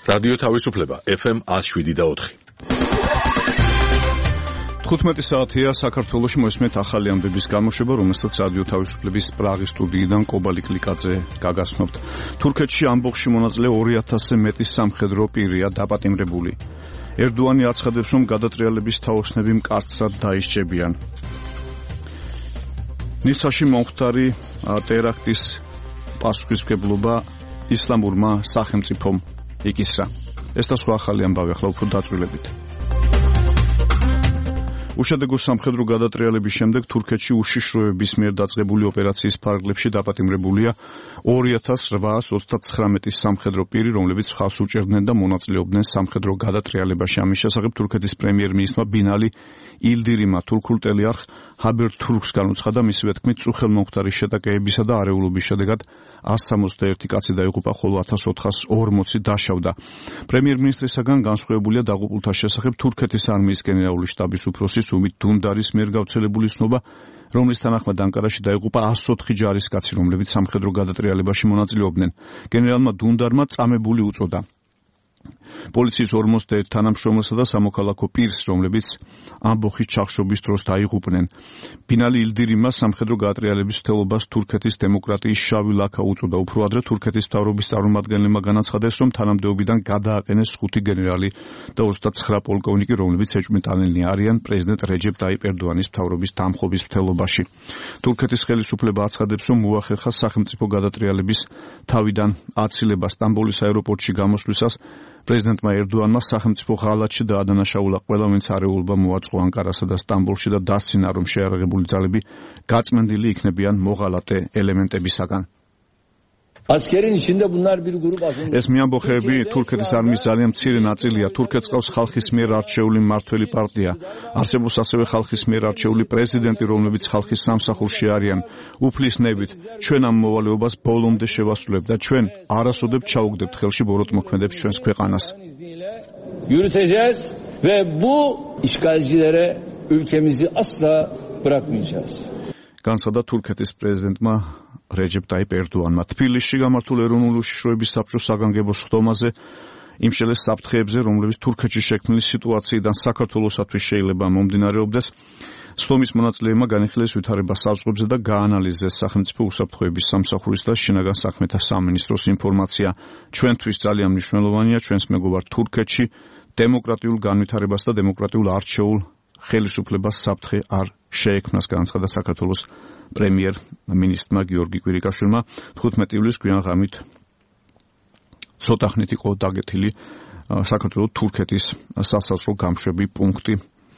რადიო თავისუფლება FM 107.4. 15 საათია საქართველოში მოისმენთ ახალი ამბების გამოშვება, რომელსაც რადიო თავისუფლების პრაღის სტუდიიდან კობალი კლიკაძე გაგაცნობთ. თურქეთში ამბოხში მონაწილე 2000-ზე მეტი სამხედრო პირია დაპატიმრებული. ერდოანი აცხადებს, რომ გადატრიალების თაოსნები მკაცრად დაისჭებიან. ნიცაში მომხდარი ტერაქტის პასუხისმგებლობა ისლამურმა სახელმწიფომ იკისრა. ეს და სხვა ახალი ამბავი ახლა უფრო დაწვრილებით. უშედეგო სამხედრო გადატრიალების შემდეგ თურქეთში უშიშროების მიერ დაწყებული ოპერაციის ფარგლებში დაპატიმრებულია 2829 სამხედრო პირი, რომლებიც ხავს უჭერდნენ და მონაწილეობდნენ სამხედრო გადატრიალებაში. ამის შესახებ თურქეთის პრემიერ-მინისტრმა ბინალი ილდირიმა თურქულ ტელეარხ ჰაბერტურქს განუცხადა, მისივე თქმით, წუხელმომხდარი შეტაკებისა და არეულობის შედეგად 161 კაცი დაიღუპა, ხოლო 1440 დაშავდა. პრემიერ-მინისტრისაგან განსხვავებულია დაღუპულთა შესახებ თურქეთის არმიის გენერალური შტაბის უფროსი უმით დუნდარის მიერ გავრცელებული ცნობა, რომლის თანახმად ანკარაში დაიღუპა 104 ჯარისკაცი, რომლებიც სამხედრო გადატრიალებაში მონაწილეობდნენ. გენერალმა დუნდარმა წამებული უწოდა. პოლიციის 51 თანამშრომელსა და სამოქალაქო პირს, რომლებიც ამბოხის ჩახშობის დროს დაიღუპნენ. ბინალი ილდირიმა სამხედრო გადატრიალების მცდელობას თურქეთის დემოკრატიის შავი ლაქა უწოდა. უფრო ადრე თურქეთის მთავრობის წარმომადგენლებმა განაცხადეს, რომ თანამდებობიდან გადააყენეს 5 გენერალი და 29 პოლკოვნიკი, რომლებიც ეჭვმიტანილნი არიან პრეზიდენტ რეჯეპ ტაიპ ერდოანის მთავრობის დამხობის მცდელობაში. თურქეთის ხელისუფლება აცხადებს, რომ მოახერხა სახელმწიფო გადატრიალების თავიდან აცილება. სტამბოლის აეროპორტში გამოსვლისას პრეზიდენტმა ერდოანმა სახელმწიფო ღალატში დაადანაშაულა ყველა, ვინც არეულობა მოაწყო ანკარასა და სტამბოლში და დასცინა, რომ შეიარაღებული ძალები გაწმენდილი იქნებიან მოღალატე ელემენტებისაგან. ეს მიამბოხეები თურქეთის არმიის ძალიან მცირე ნაწილია. თურქეთს ყავს ხალხის მიერ არჩეული მმართველი პარტია. არსებობს ასევე ხალხის მიერ არჩეული პრეზიდენტი, რომლებიც ხალხის სამსახურში არიან. უფლისნებით ჩვენ ამ მოვალეობას ბოლომდე შევასრულებთ და ჩვენ არასოდეს ჩაუგდებთ ხელში ბოროტმოქმედებს ჩვენს ქვეყანას. Yürüteceğiz ve bu işgalcilere ülkemizi asla bırakmayacağız. განცხადა თურქეთის პრეზიდენტმა რეჯეპ ტაიპ ერდოანმა. თბილისში გამართულ ეროვნული უშიშროების საბჭოს საგანგებო სხდომაზე იმშელეს საფრთხეებზე, რომლებიც თურქეთში შექმნილი სიტუაციიდან საქართველოსათვის შეიძლება მომდინარეობდეს. სხდომის მონაწილეებმა განიხილეს ვითარება საზღვრებზე და გაანალიზეს სახელმწიფო უსაფრთხოების სამსახურის და შინაგან საქმეთა სამინისტროს ინფორმაცია. ჩვენთვის ძალიან მნიშვნელოვანია ჩვენს მეგობარ თურქეთში დემოკრატიულ განვითარებას და დემოკრატიულ არჩეულ ხელისუფლებას საფრთხე არ შეექმნას, განაცხადა საქართველოს პრემიერ-მინისტრმა გიორგი კვირიკაშვილმა. 15 ივლისს გვიან ღამით ცოტა ხნით იყო დაგეთილი საქართველოს თურქეთის სასაზღვრო გამშვები პუნქტი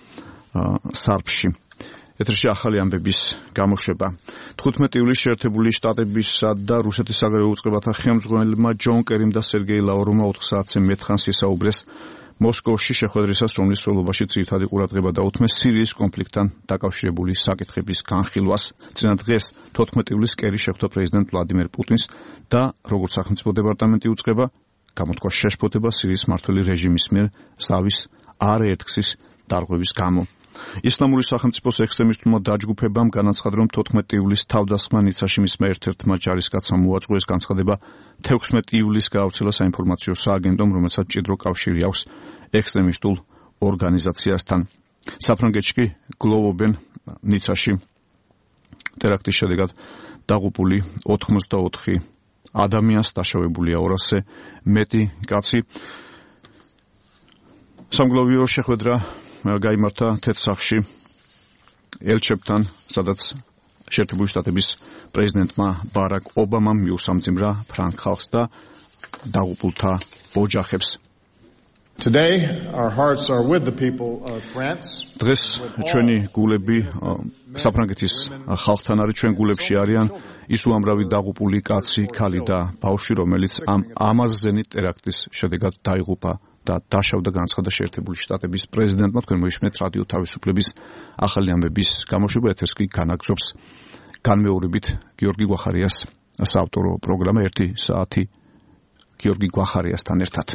სარფში. ეთერში ახალი ამბების გამოშვება. 15 ივლისს შეერთებული შტატებისა და რუსეთის საგარეო უწყებათა ხელმძღვანელებმა ჯონ კერიმ და სერგეი ლავროვმა 4 საათზე მეტხანს ისაუბრეს მოსკოვში შეხვედრისას, რომლის სრულობაში ძირითადი ყურადღება დაუთმეს სირიის კონფლიქტთან დაკავშირებული საკითხების განხილვას. წინა დღეს 14 ივლისს კერი შეხვდა პრეზიდენტ ვლადიმერ პუტინს და როგორც სახელმწიფო დეპარტამენტი უწყება, გამოთქვა შეშფოთება სირიის მმართველი რეჟიმის მიერ ზავის არაერთგზის დარღვევის გამო. ისლამური სახელმწიფოს ექსტრემისტულმა დაჯგუფებამ განაცხადა, რომ 14 ივლისს თავდასხმა ნიცაში მისმა ერთ-ერთმა ჯარისკაცმა მოაწყო. ეს განცხადება 16 ივლისს გაავრცელა საინფორმაციო სააგენტომ, რომელსაც მჭიდრო კავშირი აქვს ექსტრემისტულ ორგანიზაციასთან. საფრანგეთში კი გლოვობენ ნიცაში ტერაქტის შედეგად დაღუპული 84 ადამიანს, დაშავებულია 200-ზე მეტი კაცი. სამგლოვიო შეხვედრა გაიმართა თეთრსახში ელჩებთან, სადაც შეერთებული შტატების პრეზიდენტმა ბარაკ ობამამ მიუსამძიმრა ფრანგ ხალხს და დაღუპულთა ოჯახებს. Today our hearts are with the people of France. დღეს ჩვენი გულები საფრანგეთის ხალხთან არის, ჩვენ გულებში არიან ის უამრავი დაღუპული კაცი, ქალი და ბავშვი, რომელიც ამ ამაზენი ტერაქტის შედეგად დაიღუპა და დაშავდა, განაცხადა შეერთებული შტატების პრეზიდენტმა. თქვენ მოისმენთ რადიო თავისუფლების ახალი ამბების გამოშვება. ეთერს კი განაგზობს განმეორებით გიორგი გვახარიას საავტორო პროგრამა 1 საათი გიორგი გვახარიასთან ერთად.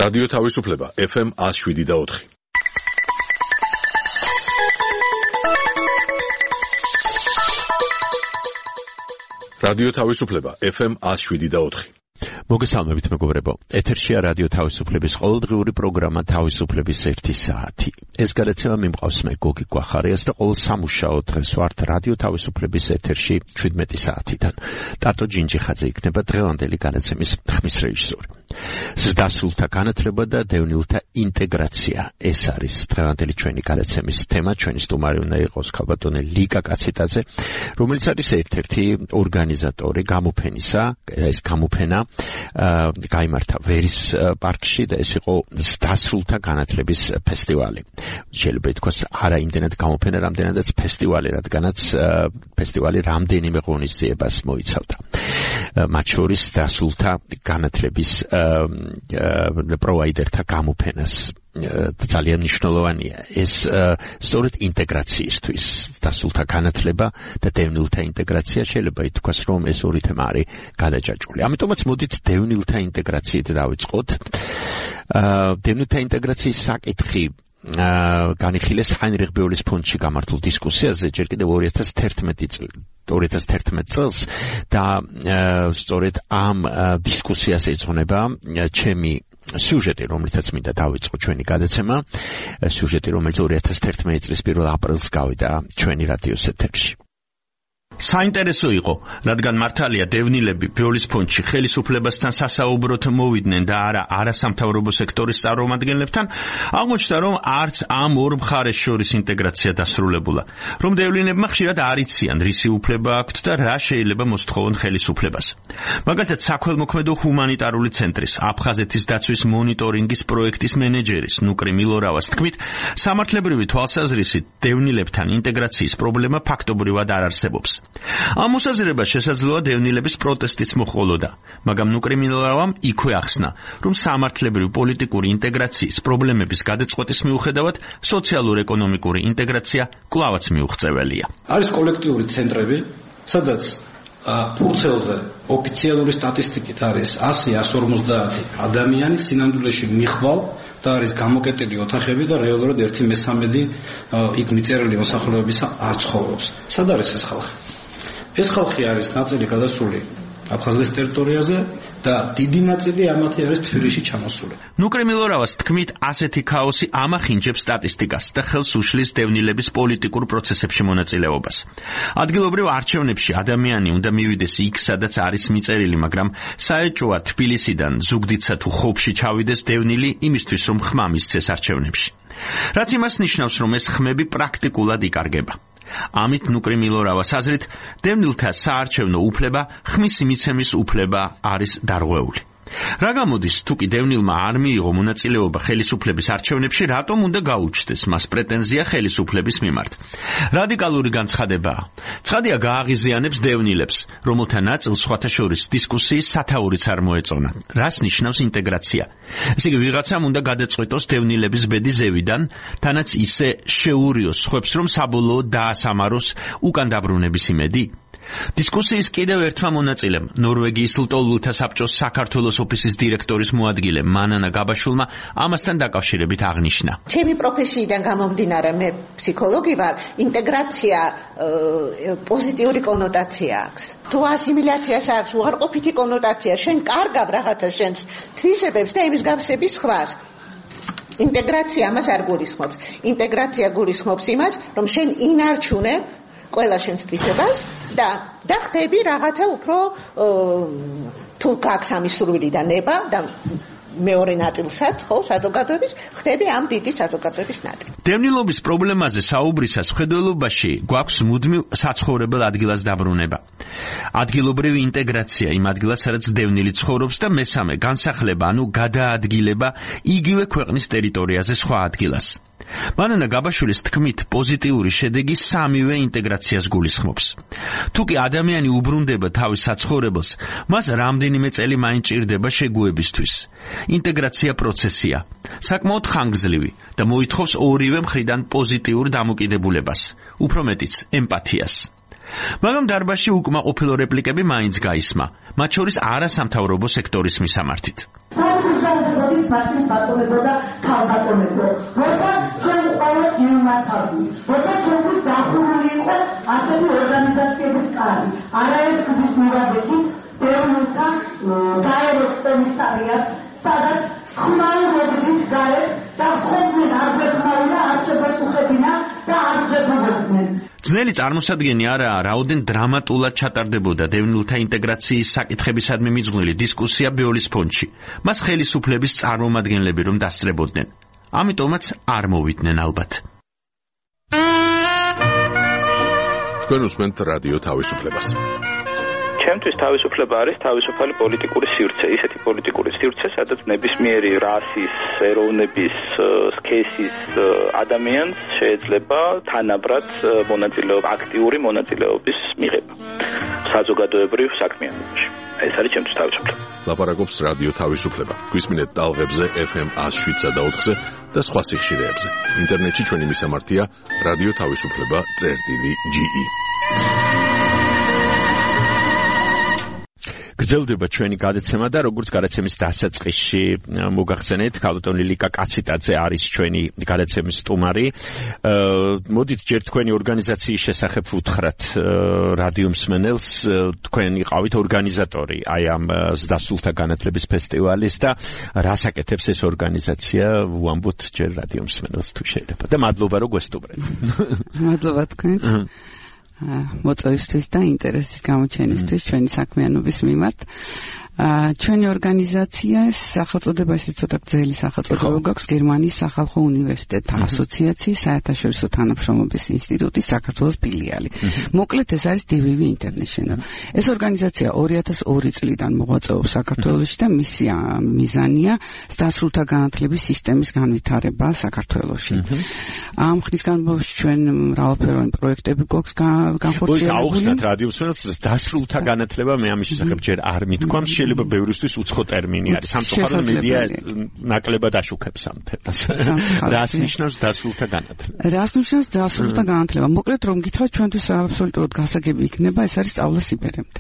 რადიო თავისუფლება FM 107.4. რადიო თავისუფლება FM 107.4. მოგესალმებით მეგობრებო. ეთერშია რადიო თავისუფლების ყოველდღიური პროგრამა თავისუფლების 1 საათი. ეს გადაცემა მიმყავს მე გოგი გვახარიას და ყოველ სამუშაო დღეს ვართ რადიო თავისუფლების ეთერში 17 საათიდან. ტატო ჯინჯიხაძე იქნება დღევანდელი გადაცემის ხმის რეჟისორი. ზრდასრულთა განათლება და დევნილთა ინტეგრაცია. ეს არის დღევანდელი ჩვენი გადაცემის თემა. ჩვენი სტუმარი უნდა იყოს ქალბატონი ლიკა კაციტაძე, რომელიც არის ერთ-ერთი ორგანიზატორი გამოფენისა. ეს გამოფენა გაიმართა ვერის პარკში და ეს იყო ზრდასრულთა განათლების ფესტივალი. შეიძლება ითქვას არა იმდენად გამოფენა, რამდენადაც ფესტივალი, რადგანაც ფესტივალი რამდენიმე ღონისძიებას მოიცავდა. მათ შორის ზრდასრულთა განათლების პროვაიდერთა გამოფენას ძალიან მნიშვნელოვანია ეს სწორედ ინტეგრაციისთვის დასულთა განათლება და დევნილთა ინტეგრაცია შეიძლება ითქვას რომ ეს ორი თემა არის გადაჭაჭული. ამიტომაც მოდით დევნილთა ინტეგრაციით დავიწყოთ. დევნილთა ინტეგრაციის საკითხი განიხილეს ჰაინრიხ ბეულის ფონდში გამართულ დისკუსიაზე ჯერ კიდევ 2011 წელს და სწორედ ამ დისკუსიას ეძღვნება ჩემი სიუჟეტი, რომლითაც მინდა დავიწყო ჩვენი გადაცემა, სიუჟეტი, რომელიც 2011 წლის 1 აპრილს გავიდა ჩვენი რადიოს ეთერში. საინტერესო იყო, რადგან მართალია დევნილები ბეულის ფონდში ხელისუფლებასთან სასაუბროდ მოვიდნენ და არასამთავრობო სექტორის წარმომადგენლებთან, აღმოჩნდა, რომ არც ამ ორ მხარეს შორის ინტეგრაცია დასრულებულა, რომ დევნილებმა ხშირად არ იციან, რისი უფლება აქვთ და რა შეიძლება მოსთხოვონ ხელისუფლებას. მაგალითად, საქველმოქმედო ჰუმანიტარული ცენტრის აფხაზეთის დაცვის მონიტორინგის პროექტის მენეჯერის ნუკრი მილორავას თქმით, სამართლებრივი თვალსაზრისით დევნილებთან ინტეგრაციის პრობლემა ფაქტობრივად არ არსებობს. ამ მოსაზრებას შესაძლოა დევნილების პროტესტიც მოჰყოლოდა, მაგრამ ნუკრი მილორავამ იქვე ახსნა, რომ სამართლებრივი პოლიტიკური ინტეგრაციის პრობლემების გადაწყვეტის მიუხედავად სოციალურ-ეკონომიკური ინტეგრაცია კვლავაც მიუღწეველია. არის კოლექტიური ცენტრები, სადაც ფურცელზე ოფიციალური სტატისტიკით არის 100-150 ადამიანი სინამდვილეში მიხვალ და არის გამოკეტილი ოთახები და რეალურად 1/3 იქ მიწერილი მოსახლეობისა არ ცხოვრობს. სად არის ეს ხალხი? ეს ხალხი არის ნაწილი გადასული აფხაზეთის ტერიტორიაზე და დიდი ნაწილი ამათი არის თბილისში ჩამოსული. ნუკრი მილორავას თქმით, ასეთი ქაოსი ამახინჯებს სტატისტიკას და ხელს უშლის დევნილების პოლიტიკურ პროცესებში მონაწილეობას. ადგილობრივ არჩევნებში ადამიანი უნდა მივიდეს იქ, სადაც არის მიწერილი, მაგრამ საეჭვოა თბილისიდან ზუგდიდსა თუ ხობში ჩავიდეს დევნილი იმისთვის, რომ ხმა მისცეს არჩევნებში. რაც იმას ნიშნავს, რომ ეს ხმები პრაქტიკულად იკარგება. ამით ნუკრი მილორავას აზრით, დევნილთა საარჩევნო უფლება ხმის მიცემის უფლება არის დარღვეული. რა გამოდის, თუ კი დევნილმა არ მიიღო მონაწილეობა ხელისუფლების არჩევნებში, რატომ უნდა გაუჩნდეს მას პრეტენზია ხელისუფლების მიმართ? რადიკალური განცხადებაა. ცხადია გააღიზიანებს დევნილებს, რომელთა ნაწილს სხვათა შორის დისკუსიის სათაურიც არ მოეწონა. რას ნიშნავს ინტეგრაცია? ესე იგი, ვიღაცამ უნდა გადაწყვეტოს დევნილების ბედი ზევიდან, თანაც ისე შეურიოს სხვებს, რომ საბოლოოდ დაასამაროს უკან დაბრუნების იმედი? დისკუსიის კიდევ ერთმა მონაწილემ, ნორვეგიის ლტოლვილთა საბჭოს საქართველოს ოფისის დირექტორის მოადგილე მანანა გაბაშულმა ამასთან დაკავშირებით აღნიშნა. ჩემი პროფესიიდან გამომდინარე, მე ფსიქოლოგი ვარ, ინტეგრაცია პოზიტიური კონოტაცია აქვს. თუ ასიმილაციას აქვს უარყოფითი კონოტაცია, შენ კარგავ რაღაცა შენს თვისებებს და იმის გავსების ხვას. ინტეგრაცია ამას არ გულისხმობს. ინტეგრაცია გულისხმობს იმას, რომ შენ ინარჩუნებ ყველა შენს თვისებას და ხდები რაღაცა უფრო თუ გაქვს ამის სურვილი და ნება და მეორე ნაწილსაც, ხო, საზოგადოების, ხდები ამ დიდი საზოგადოების ნაწილი. დევნილობის პრობლემაზე საუბრისას მხედველობაში გვაქვს მუდმივ საცხოვრებელ ადგილას დაბრუნება. ადგილობრივი ინტეგრაცია იმ ადგილას, სადაც დევნილი ცხოვრობს და მესამე განსახლება, ანუ გადაადგილება იგივე ქვეყნის ტერიტორიაზე სხვა ადგილას. მანანა გაბაშვილის თქმით, პოზიტიური შედეგი სამივე ინტეგრაციას გულისხმობს. თუ კი ადამიანი უბრუნდება თავის საცხოვრებელს, მას რამდენიმე წელი მაინც ჭირდება შეგუებისთვის. ინტეგრაცია პროცესია, საკმაოდ ხანგრძლივი და მოითხოვს ორივე მხრიდან პოზიტიურ დამოკიდებულებას, უფრო მეტიც ემპათიას. მაგრამ დარბაზში უკმაყოფილო რეპლიკები მაინც გაისმა, მათ შორის არასამთავრობო სექტორის მისამართით. უზარმაზრობის ფასის ბატონებო და ქალბატონებო. როცა ჩვენ ყველა იმართავდი, როცა ჩვენთვის დახურული იყო ასეთი ორგანიზაციების კარი, არაერთ გზის მივაბექით დევნილთა გაეროს კომისარიატს, სადაც ხმაურობდით გარეთ და ხომდნენ არგებმავნა, არჩებასუხებინა და არგებულებდნენ. ძნელი წარმოსადგენი არაა, რაოდენ დრამატულად ჩატარდებოდა დევნილთა ინტეგრაციის საკითხებისადმი მიძღვნილი დისკუსია ბეოლის ფონდში. მას ხელისუფლების წარმომადგენლები რომ დასწრებოდნენ. ამიტომაც არ მოვიდნენ ალბათ. თქვენ უსმენთ რადიო თავისუფლებას. ჩემთვის თავისუფლება არის თავისუფალი პოლიტიკური სივრცე, ისეთი პოლიტიკური სივრცე, სადაც ნებისმიერი რასის, ეროვნების, სქესის ადამიანს შეიძლება თანაბრად აქტიური მონაწილეობის მიღება საზოგადოებრივ საქმიანობაში. ეს არის ჩემთვის თავისუფლება. ლაპარაკობს რადიო თავისუფლება. გვისმინეთ ტალღებზე FM 107.4-ზე და სხვა სიხშირეებზე. ინტერნეტში ჩვენი მისამართია რადიო თავისუფლება.ge. გრძელდება ჩვენი გადაცემა და როგორც გადაცემის დასაწყისში მოგახსენეთ, ქალბატონი ლიკა კაციტაძე არის ჩვენი გადაცემის სტუმარი. მოდით ჯერ თქვენი ორგანიზაციის შესახებ ვუთხრათ რადიო მსმენელს, თქვენ იყავით ორგანიზატორი აი ამ ზრდასრულთა განათლების ფესტივალის და რას აკეთებს ეს ორგანიზაცია, ვამბობთ ჯერ რადიო მსმენელს თუ შეიძლება და მადლობა რომ გვესტუმრეთ. მადლობა თქვენს. მოწვევისთვის და ინტერესის გამოჩენისთვის ჩვენი საქმიანობის მიმართ. ჩვენი ორგანიზაციას სახელწოდებაში ცოტა გრძელი სახელწოდება გვაქვს გერმანიის სახალხო უნივერსიტეტთა ასოციაციის საერთაშორისო თანამშრომლობის ინსტიტუტის საქართველოს ფილიალი. მოკლედ ეს არის DVV International. ეს ორგანიზაცია 2002 წლიდან მოღვაწეობს საქართველოში და მისი მიზანია ზრდასრულთა განათლების სისტემის განვითარება საქართველოში. ამ ხნის განმავლობაში ჩვენ მრავალფეროვანი პროექტები გვაქვს განხორციელებული. გავხსნათ რადიოს ზრდასრულთა განათლება, მე ამის შესახებ ჯერ არ მithქვამს. შეიძლება ბევრისთვის უცხო ტერმინი არის. სამწუხაროდ მედია ნაკლებად აშუქებს ამ თემას. რას ნიშნავს ზრდასრულთა განათლება? რას ნიშნავს ზრდასრულთა განათლება? მოკლედ რომ გითხრათ, ჩვენთვის აბსოლუტურად გასაგები იქნება, ეს არის სწავლა სიბერემდე.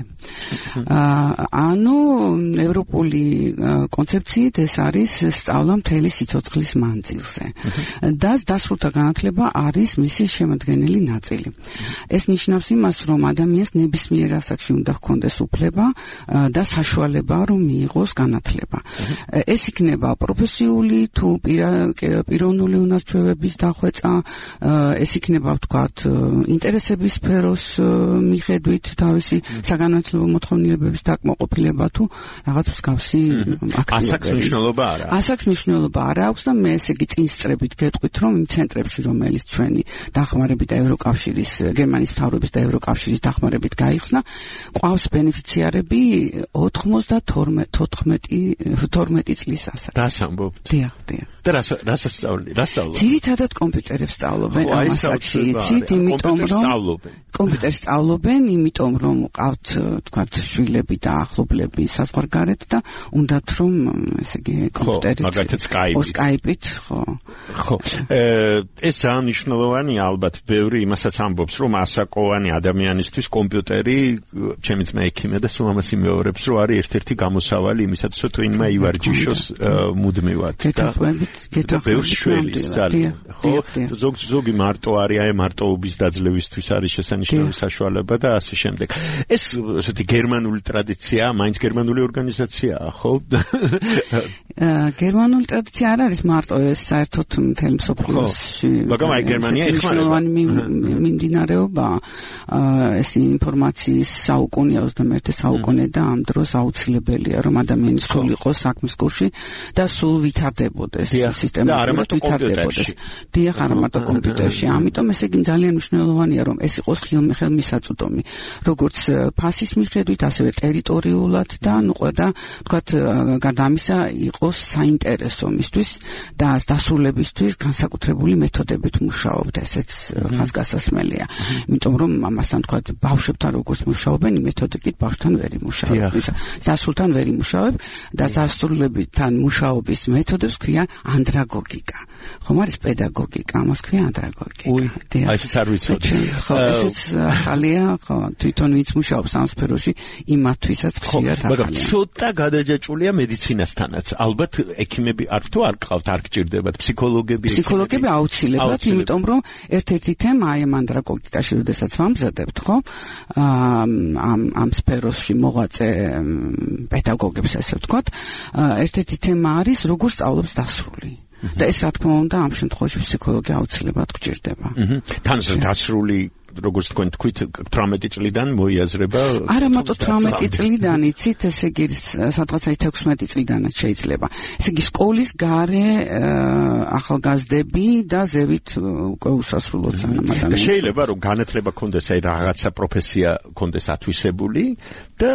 ანუ ევროპული კონცეფციით ეს არის სწავლა მთელი სიცოცხლის მანძილზე. და ზრდასრულთა განათლება არის მისი შემადგენელი ნაწილი. ეს ნიშნავს იმას, რომ ადამიანს ნებისმიერ ასაკში უნდა ჰქონდეს უფლება და საშუალება რომ მიიღოს განათლება. ეს იქნება პროფესიული თუ პიროვნული უნარჩვევების დახვეწა, ეს იქნება ვთქვათ ინტერესების სფეროს მიხედვით თავისი საგანმანათლებლო მოთხოვნილებების დაკმაყოფილება თუ რაღაც მსგავსი აქტივობები. ასაკს მნიშვნელობა არა. ასაკს მნიშვნელობა არა აქვს და მე ესე იგი წინსწრებით გეტყვით, რომ იმ ცენტრებში, რომელიც ჩვენი დახმარებით და ევროკავშირის, გერმანიის მთავრობის და ევროკავშირის დახმარებით გაიხსნა, ყავს ბენეფიციარები 12 წლის ასაკში. რას ამბობთ? დიახ. და რას სწავლობთ? ძირითადად კომპიუტერებს სწავლობენ ამ ასაკში, იცით, იმიტომ რომ კომპიუტერს სწავლობენ, იმიტომ რომ ყავთ, თქვათ, შვილები და ახლობლები საზღვარგარეთ და უნდათ რომ ესე იგი კომპიუტერით, მაგალითად Skype-ით, ხო. ხო. ეს ძალიან მნიშვნელოვანია, ალბათ, ბევრი იმასაც ამბობს, რომ ასაკოვანი ადამიანისთვის კომპიუტერი, ჩემი ძმა ექიმია და სულ ამას იმეორებს, რომ არის ერთ-ერთი გამოსავალი იმისათვის, რომ twin-მა ივარჯიშოს მუდმივად. ბევრ შველის ძალიან. ხო, ზოგი მარტო არის, აი მარტოობის დაძლევისთვის არის შესანიშნავი საშუალება და ასე შემდეგ. ეს ესეთი გერმანული ტრადიციაა, მაინც გერმანული ორგანიზაციაა, ხო? გერმანული ტრადიცია არ არის მარტო ეს საერთოდ მთელი მსოფლიოში. მაგრამ აი გერმანია ეხმარება. მიმდინარეობა ეს ინფორმაციის საუკუნეა 21 საუკუნე და ამ დროს აუცილებელია რომ ადამიანი სულ იყოს საქმის კურსში და სულ ვითარდებოდეს სისტემა და არა მარტო კომპიუტერში. დიახ, არა მარტო კომპიუტერში. ამიტომ ესე იგი ძალიან მნიშვნელოვანია რომ ეს იყოს ხელმისაწვდომი, როგორც ფასის მიხედვით, ასევე ტერიტორიულად და და თქვათ გარდა ამისა იყოს საინტერესო მისთვის და დასრულებისთვის განსაკუთრებული მეთოდებით მუშაობთ, ესეც ხაზგასასმელია. იმიტომ რომ ამასთან თქვათ ბავშვებთან როგორც მუშაობენ, იმ მეთოდიკით ბავშვთან ვერ იმუშავებ. დასრულთან ვერ იმუშავებ და დასრულებთან მუშაობის მეთოდებს ქვია ანდრაგოგიკა. ხომ არის პედაგოგიკა, ამას ქვია ანდრაგოგიკა. აი ეს არ ვიცოდი. ხო, ესეც ახალია, ხო, თვითონ ვინც მუშაობს ამ სფეროში, იმათვისაც ხშირად ახალია. მაგრამ ცოტა გადაჯაჭულია მედიცინასთანაც. ალბათ ექიმები არ თუ არ გყავთ, არ გჭირდებათ ფსიქოლოგები აუცილებლად, იმიტომ რომ ერთ-ერთი თემა აი ანდრაგოგიკაში, როდესაც ვამზადებთ, ხო? ამ სფეროში მოღვაწე პედაგოგებს ასე ვთქვათ, ერთ-ერთი თემა არის როგორ სწავლობს დასრული. და ეს რა თქმა უნდა ამ შემთხვევაში ფსიქოლოგი აუცილებლად გჭირდება. თან დასრული როგორც თქვით 18 წლიდან მოიაზრება არა მარტო 18 წლიდან იცით ესე იგი სადღაც 16 წლიდანაც შეიძლება ესე იგი სკოლის გარე ახალგაზრდები და ზევით უკვე უსასრულო სანამ ადამიანი შეიძლება რომ განათლება კონდეს აი რაღაცა პროფესია კონდეს ათვისებული და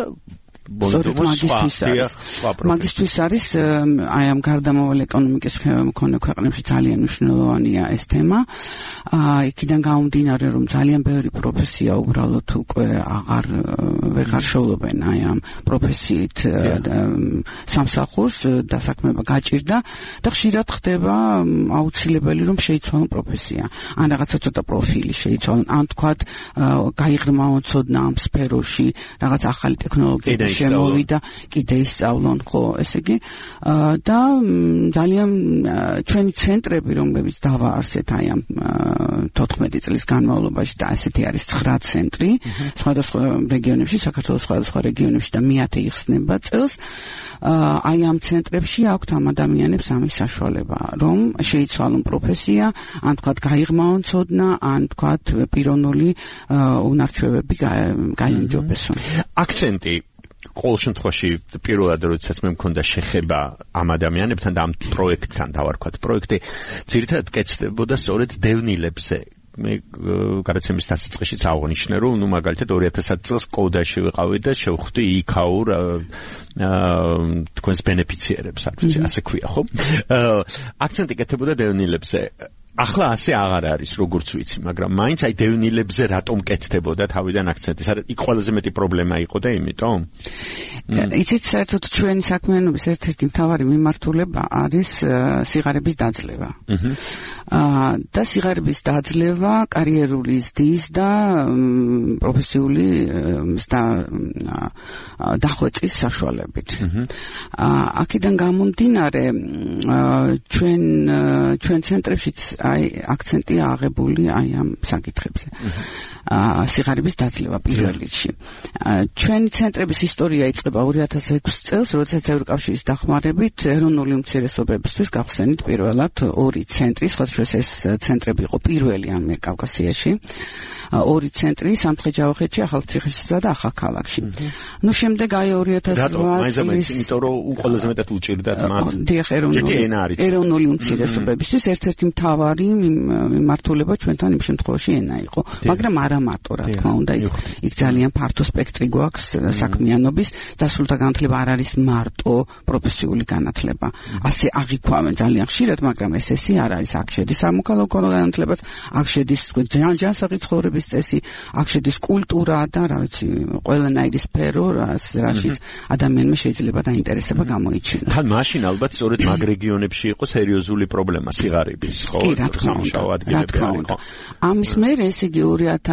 მაგისტრის არის აი ამ გარდამავალ ეკონომიკის მქონე ქვეყნებში ძალიან მნიშვნელოვანია ეს თემა. იქიდან გამომდინარე რომ ძალიან ბევრი პროფესია უბრალოდ უკვე ვეღარ შოულობენ აი ამ პროფესიით სამსახურს დასაქმება გაჭირდა და ხშირად ხდება აუცილებელი რომ შეიცვალონ პროფესია. ან რაღაცა ცოტა პროფილი შეიცვალონ, ან თქვათ გაიღრმავონ ცოდნა ამ სფეროში, რაღაც ახალი ტექნოლოგიები შემოვიდა, კიდე ისწავლონ, ხო, ესე იგი და ძალიან ჩვენი ცენტრები, რომლებიც დავაარსეთ აი ამ 14 წლის განმავლობაში და ასეთი არის 9 ცენტრი, სხვადასხვა რეგიონებში, საქართველოს სხვადასხვა რეგიონებში და მეათე იხსნება წელს. აი ამ ცენტრებში აქვთ ამ ადამიანებს ამის საშუალება, რომ შეიცვალონ პროფესია, ან თქვათ გაიღრმავონ ცოდნა, ან თქვათ პიროვნული უნარჩვევები გაიმჯობესონ. აქცენტი ყოველ შემთხვევაში პირველად როდესაც მე მქონდა შეხება ამ ადამიანებთან და ამ პროექტთან დავარქვათ პროექტი ძირითადად კეთდებოდა სწორედ დევნილებზე მე გარაცემის დასაწყისშიც აღნიშნე რომ ნუ მაგალითად 2010 წელს კოდაში ვიყავი და შევხვდი იქაურ თქვენს ბენეფიციერებს ასე ქვია ხო აქცენტი კეთდებოდა დევნილებზე ახლა ასე აღარ არის როგორც ვიცი მაგრამ მაინც აი დევნილებზე რატომ კეთდებოდა თავიდან აქცენტი იქ ყველაზე მეტი პრობლემა იყო და იმიტომ იცით საერთოდ ჩვენი საქმიანობის ერთ-ერთი მთავარი მიმართულება არის სიღარიბის დაძლევა და სიღარიბის დაძლევა კარიერული ზრდის და პროფესიული დახვეწის საშუალებით აქედან გამომდინარე ჩვენ ცენტრებშიც აი აქცენტია აღებული აი ამ საკითხებზე. სიღარიბის დაძლევა პირველ რიგში. ჩვენი ცენტრების ისტორია იწყება 2006 წელს, როდესაც ევროკავშირის დახმარებით ეროვნული უმცირესობებისთვის გავხსენით პირველად ორი ცენტრი, სხვადასხვა ეს ცენტრები იყო პირველი ამიერკავკასიაში. ორი ცენტრი სამცხე-ჯავახეთში, ახალციხესა და ახალქალაქში. ნუ შემდეგ აი 2008 წლის იმიტომ რომ ყველაზე მეტად უჭირდათ მათ. დიახ, ეროვნული უმცირესობებისთვის ერთ-ერთი მთავარი მიმართულება ჩვენთან იმ შემთხვევაში ენა იყო. მაგრამ არა მარტო რა თქმა უნდა, იქ ძალიან ფართო სპექტრი გვაქვს საქმიანობის, დასრულთა განათლება არ არის მარტო პროფესიული განათლება. ასე აღიქვამენ ძალიან ხშირად, მაგრამ ეს არ არის. აქ შედის სამოქალაქო განათლებაც, აქ შედის ჯანსაღი ცხოვრების წესი, აქ შედის კულტურა და რა ვიცი, ყველანაირი სფერო, რაშიც ადამიანმა შეიძლება დაინტერესება გამოიჩინა. თან მაშინ ალბათ სწორედ მაგ რეგიონებში იყო სერიოზული პრობლემა სიღარიბის, ხო? რა თქმა უნდა. ამის მერე ესე იგი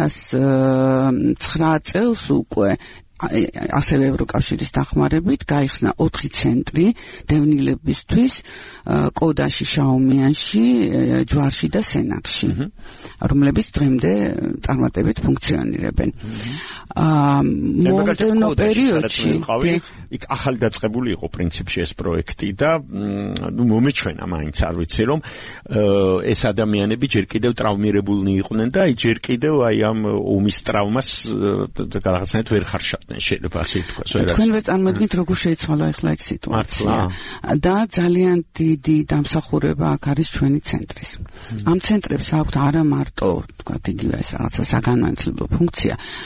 2009 წელს უკვე ასევე ევროკავშირის დახმარებით გაიხსნა 4 ცენტრი დევნილებისთვის კოდაში, შაუმიანში, ჯვარში და სენაკში, რომლებიც დღემდე წარმატებით ფუნქციონირებენ. მომდევნო პერიოდში იქ ახალი დაწყებული იყო პრინციპში ეს პროექტი და ნუ მომეჩვენა მაინც არ ვიცი რომ ეს ადამიანები ჯერ კიდევ ტრავმირებულნი იყვნენ და ჯერ კიდევ აი ამ ომის ტრავმას რაღაცნაირად ვერ ხარშავდნენ შეიძლება ასე თქვას ვერაც. თქვენ ვერ წარმოიდგინეთ როგორ შეიცვალა ახლა ეს სიტუაცია და ძალიან დიდი დამსახურება აქ არის ჩვენი ცენტრის. ამ ცენტრებს აქვთ არა მარტო თქვა იგივე ეს რაღაცა საგანმანათლებლო ფუნქცია, არამედ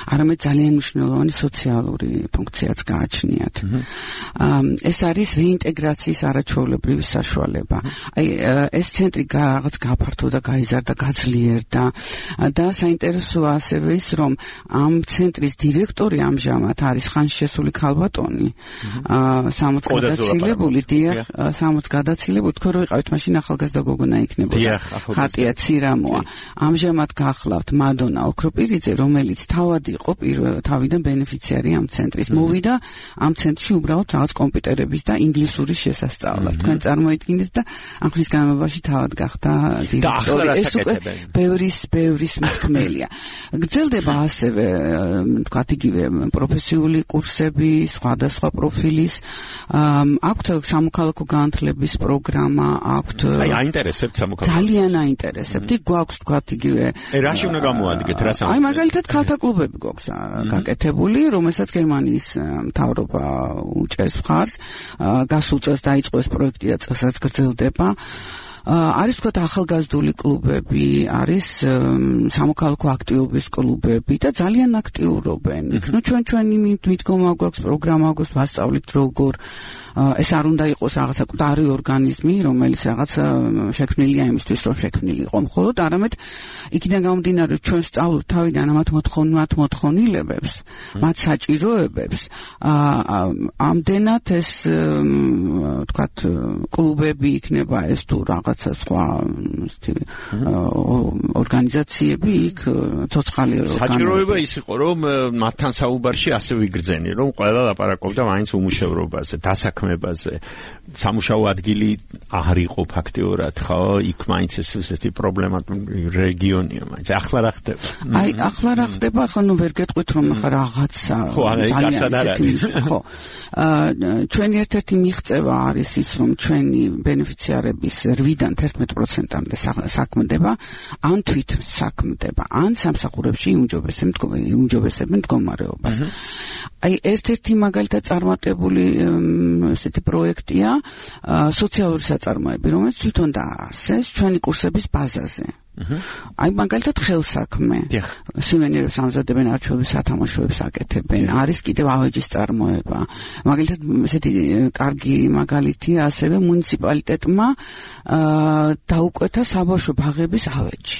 ძალიან მნიშვნელოვანი სოციალური ფუნქციაც გააჩნიათ. ეს არის რეინტეგრაციის არაჩვეულებრივი საშუალება. აი ეს ცენტრი რაღაც გაფართოვდა, გაიზარდა, გაძლიერდა და საინტერესოა ასევე ის, რომ ამ ცენტრის დირექტორი ამჟამად არის ხანშესული ქალბატონი. 60 გადაცილებული, 60 გადაცილებული, თქო რომ იყავით მაშინ ახალგაზრდა გოგონა იქნებოდა. ხატია ცირამოა. ამჟამად გახლავთ მადონა ოქროპირიძე, რომელიც თავად იყო თავიდან ბენეფიციარი ამ ცენტრის. მოვიდა ამ ცენტრში უბრალოდ რაღაც კომპიუტერების და ინგლისურის შესასწავლად. თქვენ წარმოიდგინეთ და ამ ხნის განმავლობაში თავად გახდა დირექტორი. ეს უკვე ბევრის მთქმელია. გრძელდება ასევე თქვათ იგივე პროფესიული კურსები, სხვადასხვა პროფილის, აქვთ სამოქალაქო განათლების პროგრამა, აქვთ აინტერესებთ სამოქალაქო. ძალიან აინტერესებთ. გვაქვს თქვათ იგივე. რაში უნდა გამოადგეთ რა აი მაგალითად ქალთა კლუბები გვაქვს გაკეთებული, რომელსაც გერმანიის მთავრობა უჭერს მხარს. გასულ წელს დაიწყო ეს პროექტი და წელსაც გრძელდება. არის თქვათ ახალგაზრდული კლუბები, არის სამოქალაქო აქტივობის კლუბები და ძალიან აქტიურობენ. ნუ ჩვენი მიდგომა გვაქვს, პროგრამა გვაქვს, ვასწავლით როგორ ეს არ უნდა იყოს რაღაცა მკვდარი ორგანიზმი, რომელიც რაღაც შექმნილია იმისთვის, რომ შექმნილი იყო მხოლოდ, არამედ იქიდან გამომდინარე, ჩვენ სწავლობთ თავიდან ამათ მოთხოვნილებებს, მათ საჭიროებებს. ამდენად ეს თქვათ კლუბები იქნება ეს თუ რაღაცა სხვა ორგანიზაციები იქ ცოცხალი საჭიროება ის იყო, რომ მათთან საუბარში ასე ვიგრძენი, რომ ყველა ლაპარაკობდა მაინც უმუშევრობაზე, დასაქმებაზე. სამუშაო ადგილი არ იყო ფაქტიურად, ხო? იქ მაინც ესეთი პრობლემატური რეგიონია, მაინც ახლა რა ხდება? აი, ახლა რა ხდება? ახლა ნუ ვერ გეტყვით, რომ ახლა რაღაცა ხო. ჩვენი ერთ-ერთი მიღწევა არის ის, რომ ჩვენი ბენეფიციარების 8-დან 11%-მდე საქმდება, ან თვით საქმდება, ან სამსახურებში იუმჯობესებენ მდგომარეობას. აი, ერთ-ერთი მაგალითად წარმატებული ესეთი პროექტია სოციალური საწარმოები, რომელიც თვითონ დააარსეს ჩვენი კურსების ბაზაზე. აი მაგალითად ხელსაქმე. სუვენირებს ამზადებენ, არჩევნების სათამაშოებს აკეთებენ. არის კიდევ ავეჯის წარმოება. მაგალითად ესეთი კარგი მაგალითია ასევე მუნიციპალიტეტმა დაუკვეთა საბავშვო ბაღების ავეჯი.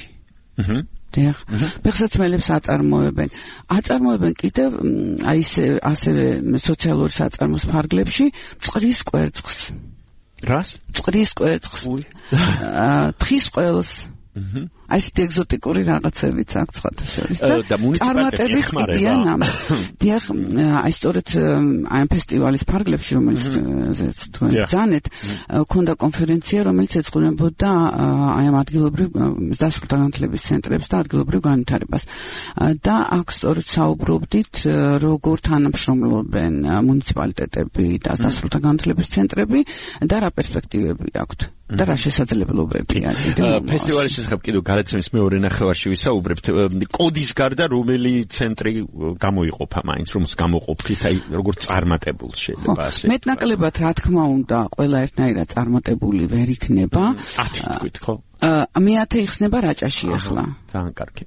ფეხსაცმელებს აწარმოებენ კიდევ აი ასევე სოციალური საწარმოს ფარგლებში წყლის კვერცხს. რას? წყლის კვერცხს. თხის ყველს. აი ეს ეგზოტიკური რაღაცებიც აქვს სხვათა შორის და წარმატები ხდიან ამ. დიახ, აი სწორედ ამ ფესტივალის ფარგლებში, რომელიც თქვენ ძანეთ, ქონდა კონფერენცია, რომელიც ეძღვნებოდა აი ამ ადგილობრივ დასრულთა განათლების ცენტრებს და ადგილობრივ განვითარებას. და აქ სწორედ საუბრობდით, როგორ თანამშრომლობენ მუნიციპალიტეტები და დასრულთა განათლების ცენტრები და რა პერსპექტივები აქვთ. და რა შესაძლებლობებია. ფესტივალის შესახებ კიდევ გადაცემის მეორე ნახევარში ვისაუბრებთ. კოდის გარდა რომელი ცენტრი გამოიყოფა მაინც, რომელს გამოყოფით, აი როგორ წარმატებულ შეიძლება ასე. მეტნაკლებად რა თქმა უნდა, ყველა ერთნაირად წარმატებული ვერ იქნება. 10 თქვით, ხო? მე-10 იხსნება რაჭაში ახლა. ძალიან კარგი.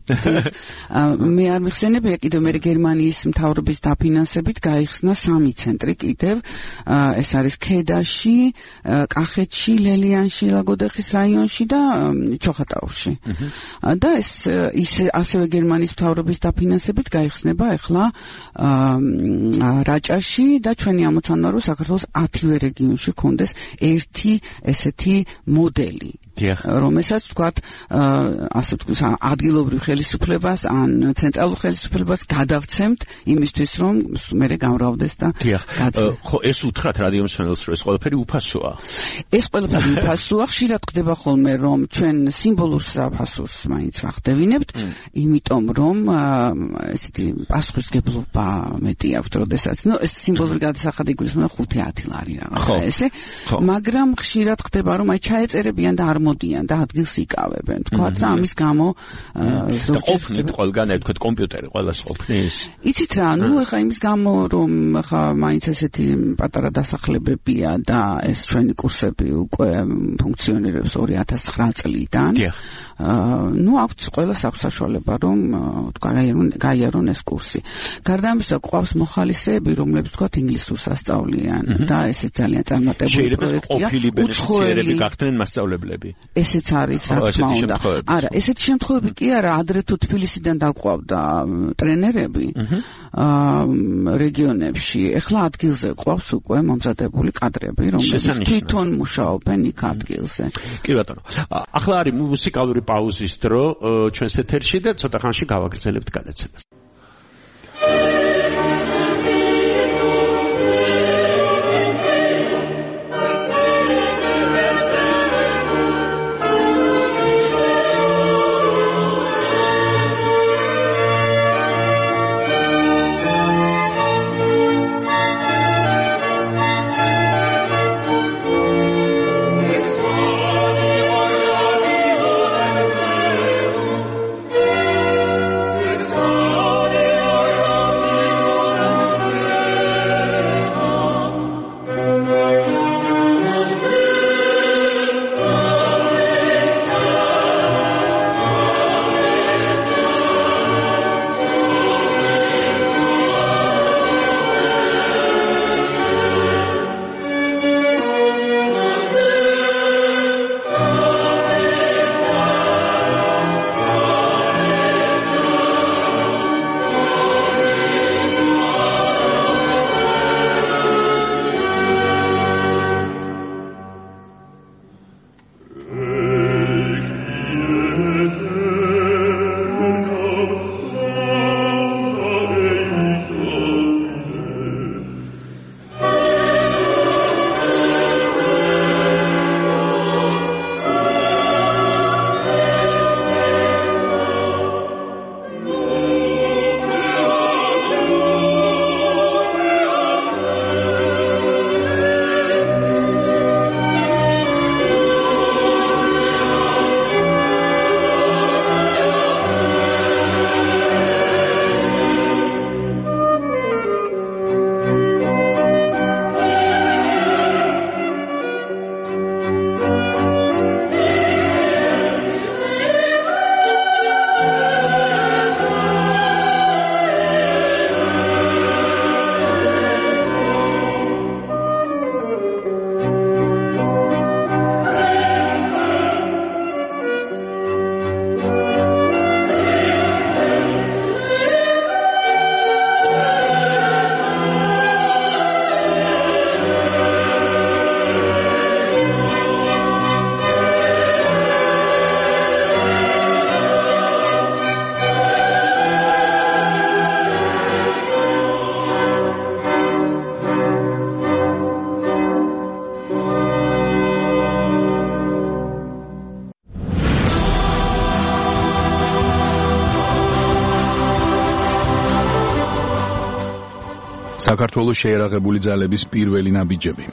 მე არ მიხსენებია კიდევ მე გერმანიის მთავრობის დაფინანსებით გაიხსნა 3 ცენტრი კიდევ. ეს არის ქედაში, კახეთში, ლელიანში, ლაგოდეხის რაიონში და ჩოხატაურში. და ეს ასევე გერმანიის მთავრობის დაფინანსებით გაიხსნება ახლა რაჭაში და ჩვენი ამოცანაა რომ საქართველოს 10-ვე რეგიონში ქონდეს ერთი ესეთი მოდელი. რომელსაც თქვათ ასე ვთქვათ ადგილობრივ ხელისუფლებას ან ცენტრალურ ხელისუფლებას გადავცემთ იმისთვის რომ მერე გამრავლდეს და გაწევს. ხო ეს უთხრათ რადიომსმენელს რომ ეს ყველაფერი უფასოა. ეს ყველაფერი უფასოა, ხშირად ხდება ხოლმე რომ ჩვენ სიმბოლურ საფასურს მაინც ვახდევინებთ, იმიტომ რომ ესეთი პასუხისგებლობა მეტი აქვს, როდესაც ეს სიმბოლური გადასახადი იგულისხმება 5-10 ლარი რაღაცა ესე, მაგრამ ხშირად ხდება რომ აი ჩაეწერებიან და არ წარმოდიან და ადგილს იკავებენ. თქვათ და ამის გამო ყოფნით ყველგან თქვათ კომპიუტერი ყველას ყოფნის. იცით რა, ეხა იმის გამო რომ ხა მაინც ესეთი პატარა დასახლებებია და ეს ჩვენი კურსები უკვე ფუნქციონირებს 2009 წლიდან. აქვთ ყველას აქვს საშუალება რომ გაიარონ ეს კურსი. გარდა ამისა გვყავს მოხალისეები, რომლებიც თქვათ ინგლისურს ასწავლიან და ესეც ძალიან წარმატებული პროექტია. ყოფილი ბენეფიციარები გახდნენ მასწავლებლები. ესეც არის რა თქმა უნდა. არა, ესეთი შემთხვევები კი არა, ადრე თუ თბილისიდან დაგვყავდა ტრენერები რეგიონებში, ეხლა ადგილზე გვყავს უკვე მომზადებული კადრები, რომლებიც თვითონ მუშაობენ იქ ადგილზე. კი ბატონო. ახლა არის მუსიკალური პაუზის დრო ჩვენს ეთერში და ცოტა ხანში გავაგრძელებთ გადაცემას. საქართველოს შეერაღებული ძალების პირველი ნაბიჯები.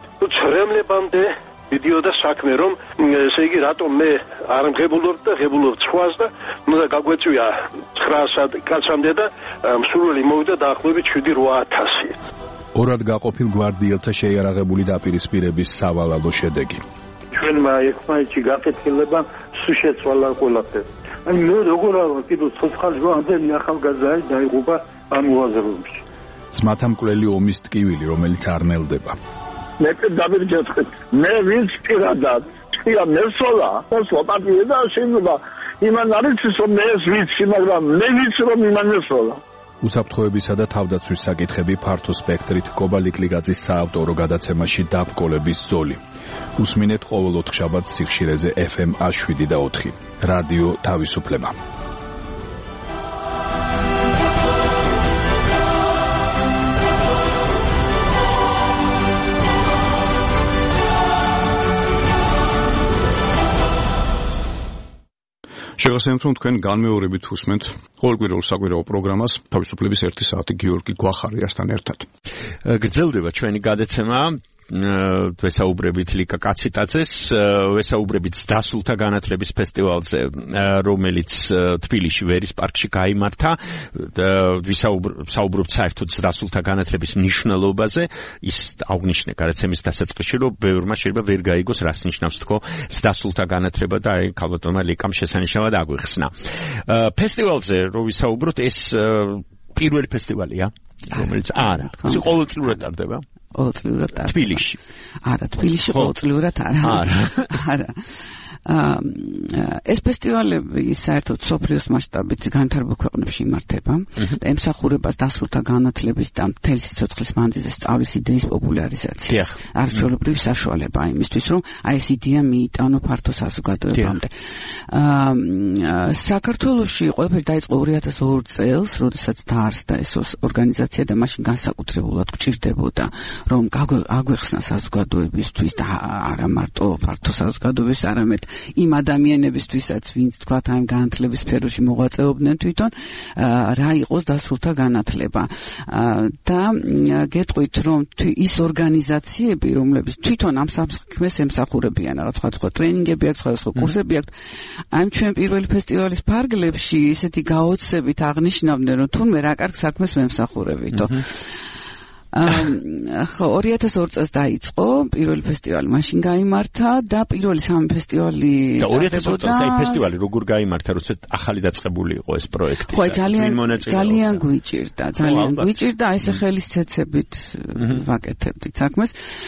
ცრემლებამდე მიდიოდა საქმე, რომ ესე იგი რატომ მე არ მღებულობ და ღებულობ ცხვას და უნდა გაგვეწვია 900 კაცამდე და მსურველი მოვიდა დაახლოებით 7-8000. ორად გაყოფილ გვარდიელთა შეიარაღებული დაპირისპირების სავალალო შედეგი. ჩვენმა ერთმანეთში გაკეთილება სულ შეცვალა ყველაფერი. აი მე როგორ არა კიდევ ცოცხალი ამდენი ახალგაზრდა დაიღუპა ამ უაზროებში. ძმათამკვლელი ომის ტკივილი, რომელიც არ ნელდება. მე დავირჯეთხეთ. მე ვინც პირადად ხია მესოლა, მოსვა პატიე და შეიძლება იმან არის რომ მე ვიცი, მაგრამ მე ვიცი რომ იმან მესოლა. უსაფრთხოებისა და თავდაცვის საკითხები ფართო სპექტრით კობალიკლიგაძის საავტორო გადაცემაში დაბრკოლების ზოლი. უსმინეთ ყოველ 4 შაბათს სიხშირეზე FM 107.4. რადიო თავისუფლება. შეგახსენებთ, რომ თქვენ განმეორებით უსმენთ ყოველკვირეულ საკვირაო პროგრამას თავისუფლების 1 საათი გიორგი გვახარიასთან ერთად. გრძელდება ჩვენი გადაცემა ვესაუბრებით ლიკა კაციტაძეს, ვესაუბრებით დასულთა განათლების ფესტივალზე, რომელიც თბილისში ვერის პარკში გაიმართა. ვისაუბრობთ საერთოდ დასულთა განათლების მნიშვნელობაზე. ის აღნიშნე გადაცემის დასაწყისში, რომ ბევრმა შეიძლება ვერ გაიგოს, რას ნიშნავს თქო დასულთა განათლება და აი ქალბატონმა ლიკამ შესანიშნავად აგვიხსნა. ფესტივალზე რო ვისაუბროთ, ეს პირველი ფესტივალია, რომელიც არა, ის ყოველწლიურად ტარდება. ყოველწლიურად ტარდება. თბილისში. არა, თბილისში ყოველწლიურად არა. ეს ფესტივალები საერთოდ სოფლიოს მასშტაბით განვითარებულ ქვეყნებში იმართება და ემსახურებას დასრულთა განათლების და მთელი სიცოცხლის მანძილზე სწავლის იდეის პოპულარიზაციას. არჩეულებრივი საშუალება იმისთვის, რომ აი ეს იდეა მიიტანო ფართო საზოგადოებამდე. საქართველოში ყველაფერი დაიწყო 2002 წელს, როდესაც დაარსდა ეს ორგანიზაცია და მაშინ განსაკუთრებულად გვჭირდებოდა, რომ აგვეხსნა საზოგადოებისთვის და არა მარტო ფართო საზოგადოების, არამედ იმ ადამიანებისთვისაც, ვინც თქვათ ამ განათლების სფეროში მოღვაწეობდნენ თვითონ, რა იყოს დასრულთა განათლება. და გეტყვით, რომ ის ორგანიზაციები, რომლებიც თვითონ ამ საქმეს ემსახურებიან, რა სხვა ტრენინგები აქვს, სხვა კურსები აქვს, ამ ჩვენ პირველი ფესტივალის ფარგლებში ისეთი გაოცებით აღნიშნავდნენ, რომ თუნმე რა კარგ საქმეს მემსახურებითო. ხო 2002 წელს დაიწყო პირველი ფესტივალი, მაშინ გაიმართა და პირველი სამი ფესტივალი და 2002 წელს აი ფესტივალი როგორ გაიმართა, როცა ახალი დაწყებული იყო ეს პროექტი. ხო, ძალიან გვიჭირდა, აი ეს ხელისცეცებით ვაკეთებდით საქმეს.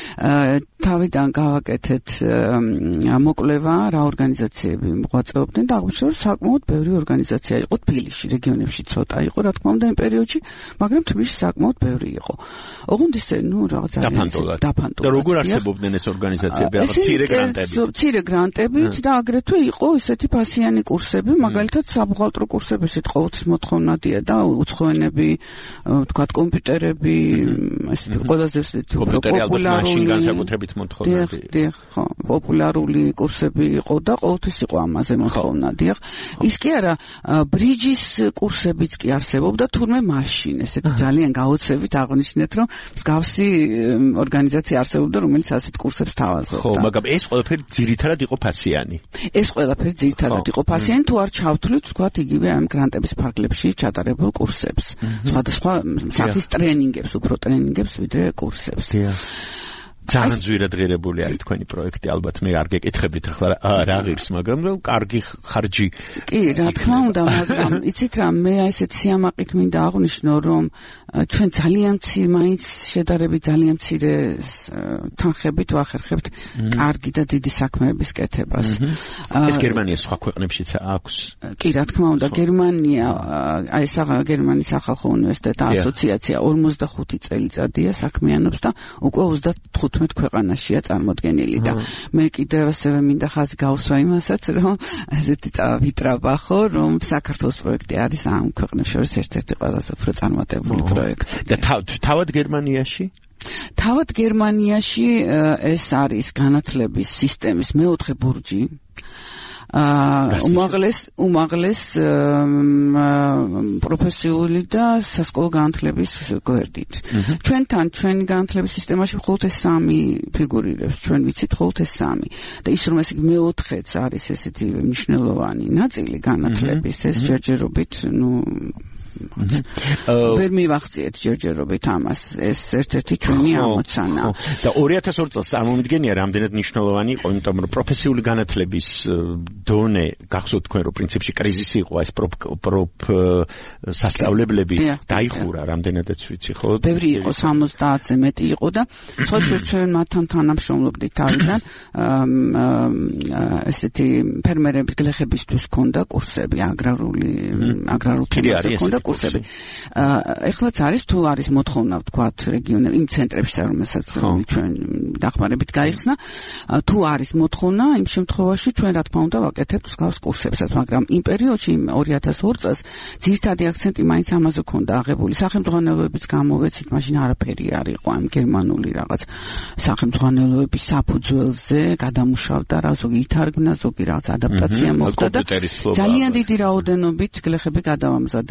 თავიდან გავაკეთეთ მოკვლევა, რა ორგანიზაციები მოღვაწეობდნენ და აღვნიშნეთ, რომ საკმაოდ ბევრი ორგანიზაცია იყო თბილისში, რეგიონებში ცოტა იყო, რა თქმა უნდა, იმ პერიოდში, მაგრამ თბილისში საკმაოდ ბევრი იყო. ოღონდ ისე, რაღაც დაფანტულად. და როგორ არსებობდნენ ეს ორგანიზაციები? რაღაც მცირე გრანტებით და აგრეთვე იყო ისეთი ფასიანი კურსები, მაგალითად საბუღალტრო კურსები, ესეთ ყოველთვის მოთხოვნადია და უცხოენები, თქვათ კომპიუტერები, ესეთი ყველაზე ესეთი პოპულარული დიახ, ხო, პოპულარული კურსები იყო და ყოველთვის იყო ამაზე მოთხოვნა, დიახ. ის კი არა, ბრიჯის კურსებიც კი არსებობდა, თურმე მაშინ, ესეთი ძალიან გაოცებით აღნიშნეთ, რომ მსგავსი ორგანიზაცია არსებობდა, რომელიც ასეთ კურსებს თავაზობდა. ხო, მაგრამ ეს ყველაფერი ძირითადად იყო ფასიანი. ეს ყველაფერი ძირითადად იყო ფასიანი, თუ არ ჩავთვლით, თქვათ, იგივე ამ გრანტების ფარგლებში ჩატარებულ კურსებს. სხვადასხვა სახის ტრენინგებს, უფრო ტრენინგებს, ვიდრე კურსებს. ძალიან ძვირად ღირებული არის თქვენი პროექტი, ალბათ მე არ გეკითხებით ახლა რა ღირს, მაგრამ კარგი ხარჯი. კი, რა თქმა უნდა, მაგრამ იცით რა, მე ესეთ სიამაყით მინდა აღნიშნო, რომ ჩვენ ძალიან მცირე, მაინც შედარებით ძალიან მცირე თანხებით ვახერხებთ კარგი და დიდი საქმეების კეთებას. ეს გერმანიის სხვა ქვეყნებშიც აქვს. კი, რა თქმა უნდა, გერმანია, აი გერმანიის სახალხო უნივერსიტეტთა ასოციაცია 45 წელიწადია საქმიანობს და უკვე 35 ქვეყანაშია წარმოდგენილი და მე კიდევ ასევე მინდა ხაზი გავუსვა იმასაც, რომ ესეთი ვითრაბახო, რომ საქართველოს პროექტი არის ამ ქვეყნებს შორის ერთ-ერთი ყველაზე უფრო წარმატებული პროექტი. და თავად გერმანიაში? თავად გერმანიაში ეს არის განათლების სისტემის მეოთხე ბურჯი. უმაღლეს პროფესიული და სასკოლო განათლების გვერდით. ჩვენთან ჩვენი განათლების სისტემაში მხოლოდ ეს სამი ფიგურირებს, ჩვენ ვიცით მხოლოდ ეს სამი. და ის რომ ეს მეოთხეც არის ესეთი მნიშვნელოვანი ნაწილი განათლების, ეს ჯერჯერობით, ვერ მივახციეთ ჯერჯერობით ამას, ეს ერთ-ერთი ჩვენი ამოცანა. და 2002 წელს წარმომიდგენია რამდენად მნიშვნელოვანი იყო, იმიტომ რომ პროფესიული განათლების დონე, გახსოვთ თქვენ რომ პრინციპში კრიზისი იყო, ეს სასწავლებლები დაიხურა რამდენადაც ვიცი, ხო? ბევრი იყო, 70-ზე მეტი იყო და სხვადასხვა ჩვენ მათთან თანამშრომლობდით თავიდან, ესეთი ფერმერების გლეხებისთვის ჰქონდა კურსები, აგრარული თემებზე ჰქონდა კურსები. ეხლაც არის, თუ არის მოთხოვნა, ვთქვათ, რეგიონებში, იმ ცენტრებში, რომელსაც ჩვენ დახმარებით გაიხსნა, თუ არის მოთხოვნა, იმ შემთხვევაში ჩვენ რა თქმა უნდა ვაკეთებთ მსგავს კურსებსაც, მაგრამ იმ პერიოდში 2002 წელს ძირითადი აქცენტი მაინც ამაზე ჰქონდა აღებული. სახელმძღვანელოების გამოვეცით, მაშინ არაფერი არ იყო ამ გერმანული რაღაც სახელმძღვანელოების საფუძველზე, გადამუშავდა რა, ზოგი ითარგმნა, ზოგი რაღაც ადაპტაცია მოხდა და ძალიან დიდი რაოდენობით გლეხები გადავამზადეთ მაშინ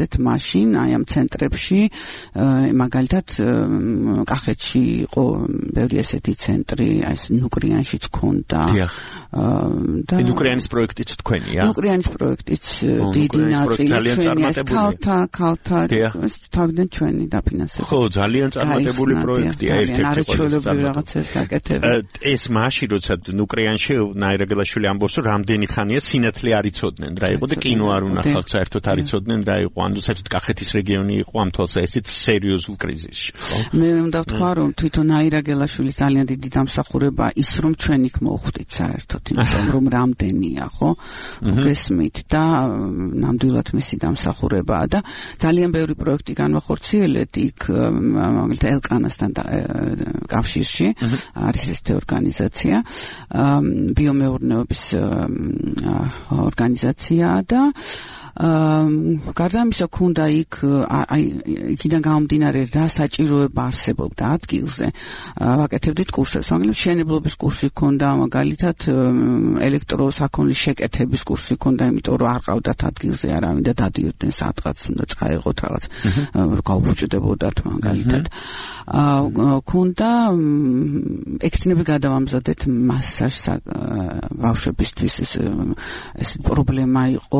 მაშინ აი ამ ცენტრებში მაგალითად კახეთში იყო ბევრი ესეთი ცენტრი, აი ნუკრიანშიც ქონდა. და ნუკრიანის პროექტიც თქვენია? ნუკრიანის პროექტიც დიდი ნაწილი ჩვენია, ქალთა თავიდან ჩვენი დაფინანსება. ხო, ძალიან წარმატებული პროექტია ერთ-ერთი არაჩვეულებრივი რაღაცებს აკეთებდა. ეს მაშინ როცა ნუკრიანში ნაირაგელაშვილი ამბობს, რომ რამდენი ხანია სინათლე არ იცოდნენ რა იყო და კინო არ უნახავთ საერთოდ არ იცოდნენ რა იყო, ანუ საერთოდ კახეთის რეგიონი იყო ამ თვალსა ესეც სერიოზულ კრიზისში, ხო? მე უნდა ვთქვა, რომ თვითონ ნაირაგელაშვილის ძალიან დიდი დამსახურება ის, რომ ჩვენ იქ მოვხვდით საერთოდ, იმიტომ რომ რამდენია, ხო? გესმით და ნამდვილად მისი დამსახურებაა და ძალიან ბევრი პროექტი განვახორციელეთ იქ მაგალითად ელკანასთან კავშირში არის ესეთი ორგანიზაცია ბიომეურნეობის ორგანიზაცია და გარდა ამისა ქონდა იქ იქიდან გამომდინარე რა საჭიროება არსებობდა ადგილზე ვაკეთებდით კურსებს მაგრამ მშენებლობის კურსი ქონდა მაგალითად ელექტროსაქონლის შეკეთების კურსი ქონდა იმიტომ რომ არ ყავდათ ადგილზე არავინ და დადიოდნენ სადღაც უნდა წაეღოთ რაღაც გაუფუჭდებოდათ მაგალითად ქონდა ექთნები გადავამზადეთ მასაჟს ბავშვებისთვის ეს პრობლემა იყო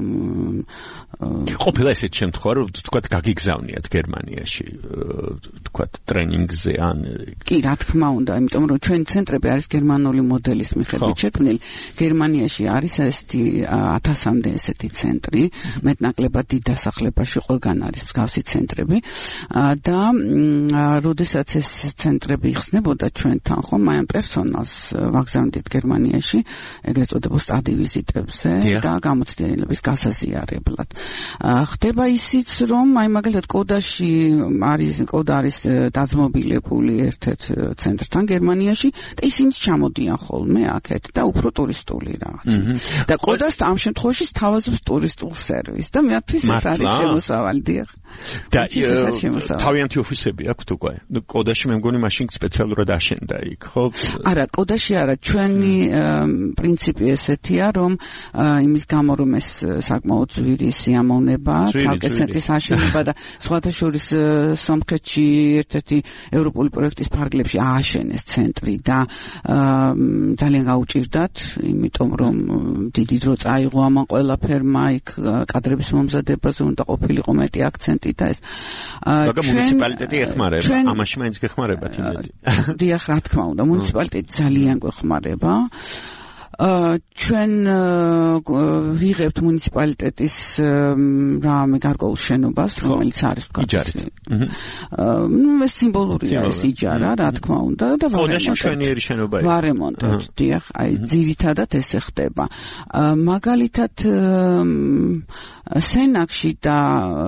ყოფილა ესეთ შემთხვევა რომ თქვათ გაგიგზავნიათ გერმანიაში თქვათ ტრენინგზე ან კი რა თქმა უნდა იმიტომ რომ ჩვენი ცენტრები არის გერმანული მოდელის მიხედვით შექმნილი გერმანიაში არის ესეთი 1000-მდე ესეთი ცენტრი მეტნაკლებად დიდ დასახლებაში ყველგან არის მსგავსი ცენტრები და როდესაც ეს ცენტრები იხსნებოდა ჩვენთან ხომ აი ამ პერსონალს ვაგზავნდით გერმანიაში ეგრეთ წოდებულ სტადი ვიზიტებზე და გამოცდილების გასაზიარებლად ხდება ისიც რომ აი მაგალითად კოდა არის დაძმობილებული ერთ-ერთ ცენტრთან გერმანიაში და ისინიც ჩამოდიან ხოლმე აქეთ და უფრო ტურისტული რაღაც და კოდას ამ შემთხვევაში თავაზობს ტურისტულ სერვისს და მეთვის ეს არის შემოსავალი დიახ და თავიანთი ოფისები აქვთ უკვე კოდაში მე მგონი მაშინ სპეციალურად აშენდა იქ ხო არა კოდაში არა ჩვენი პრინციპი ესეთია რომ იმის გამო რომ ეს საკმაოდ ძვირი სიამოვნება ცალკე ცენტრის აშენება და სხვათა შორის სომხეთში ერთ-ერთი ევროპული პროექტის ფარგლებში ააშენეს ცენტრი და ძალიან გაუჭირდათ იმიტომ რომ დიდი დრო წაიღო ამან ყველაფერმა იქ კადრების მომზადებაზე უნდა ყოფილიყო მეტი აქცენტი და ეს მუნიციპალიტეტი ეხმარება ამაში მაინც გეხმარებათ იმედი დიახ რა თქმა უნდა მუნიციპალიტეტი ძალიან გვეხმარება ჩვენ ვიღებთ მუნიციპალიტეტის რამე გარკვეულ შენობას რომელიც არის იჯარით ეს სიმბოლურია ეს იჯარა რა თქმა უნდა და ვარემონტებთ დიახ აი ძირითადად ესე ხდება მაგალითად სენაკში და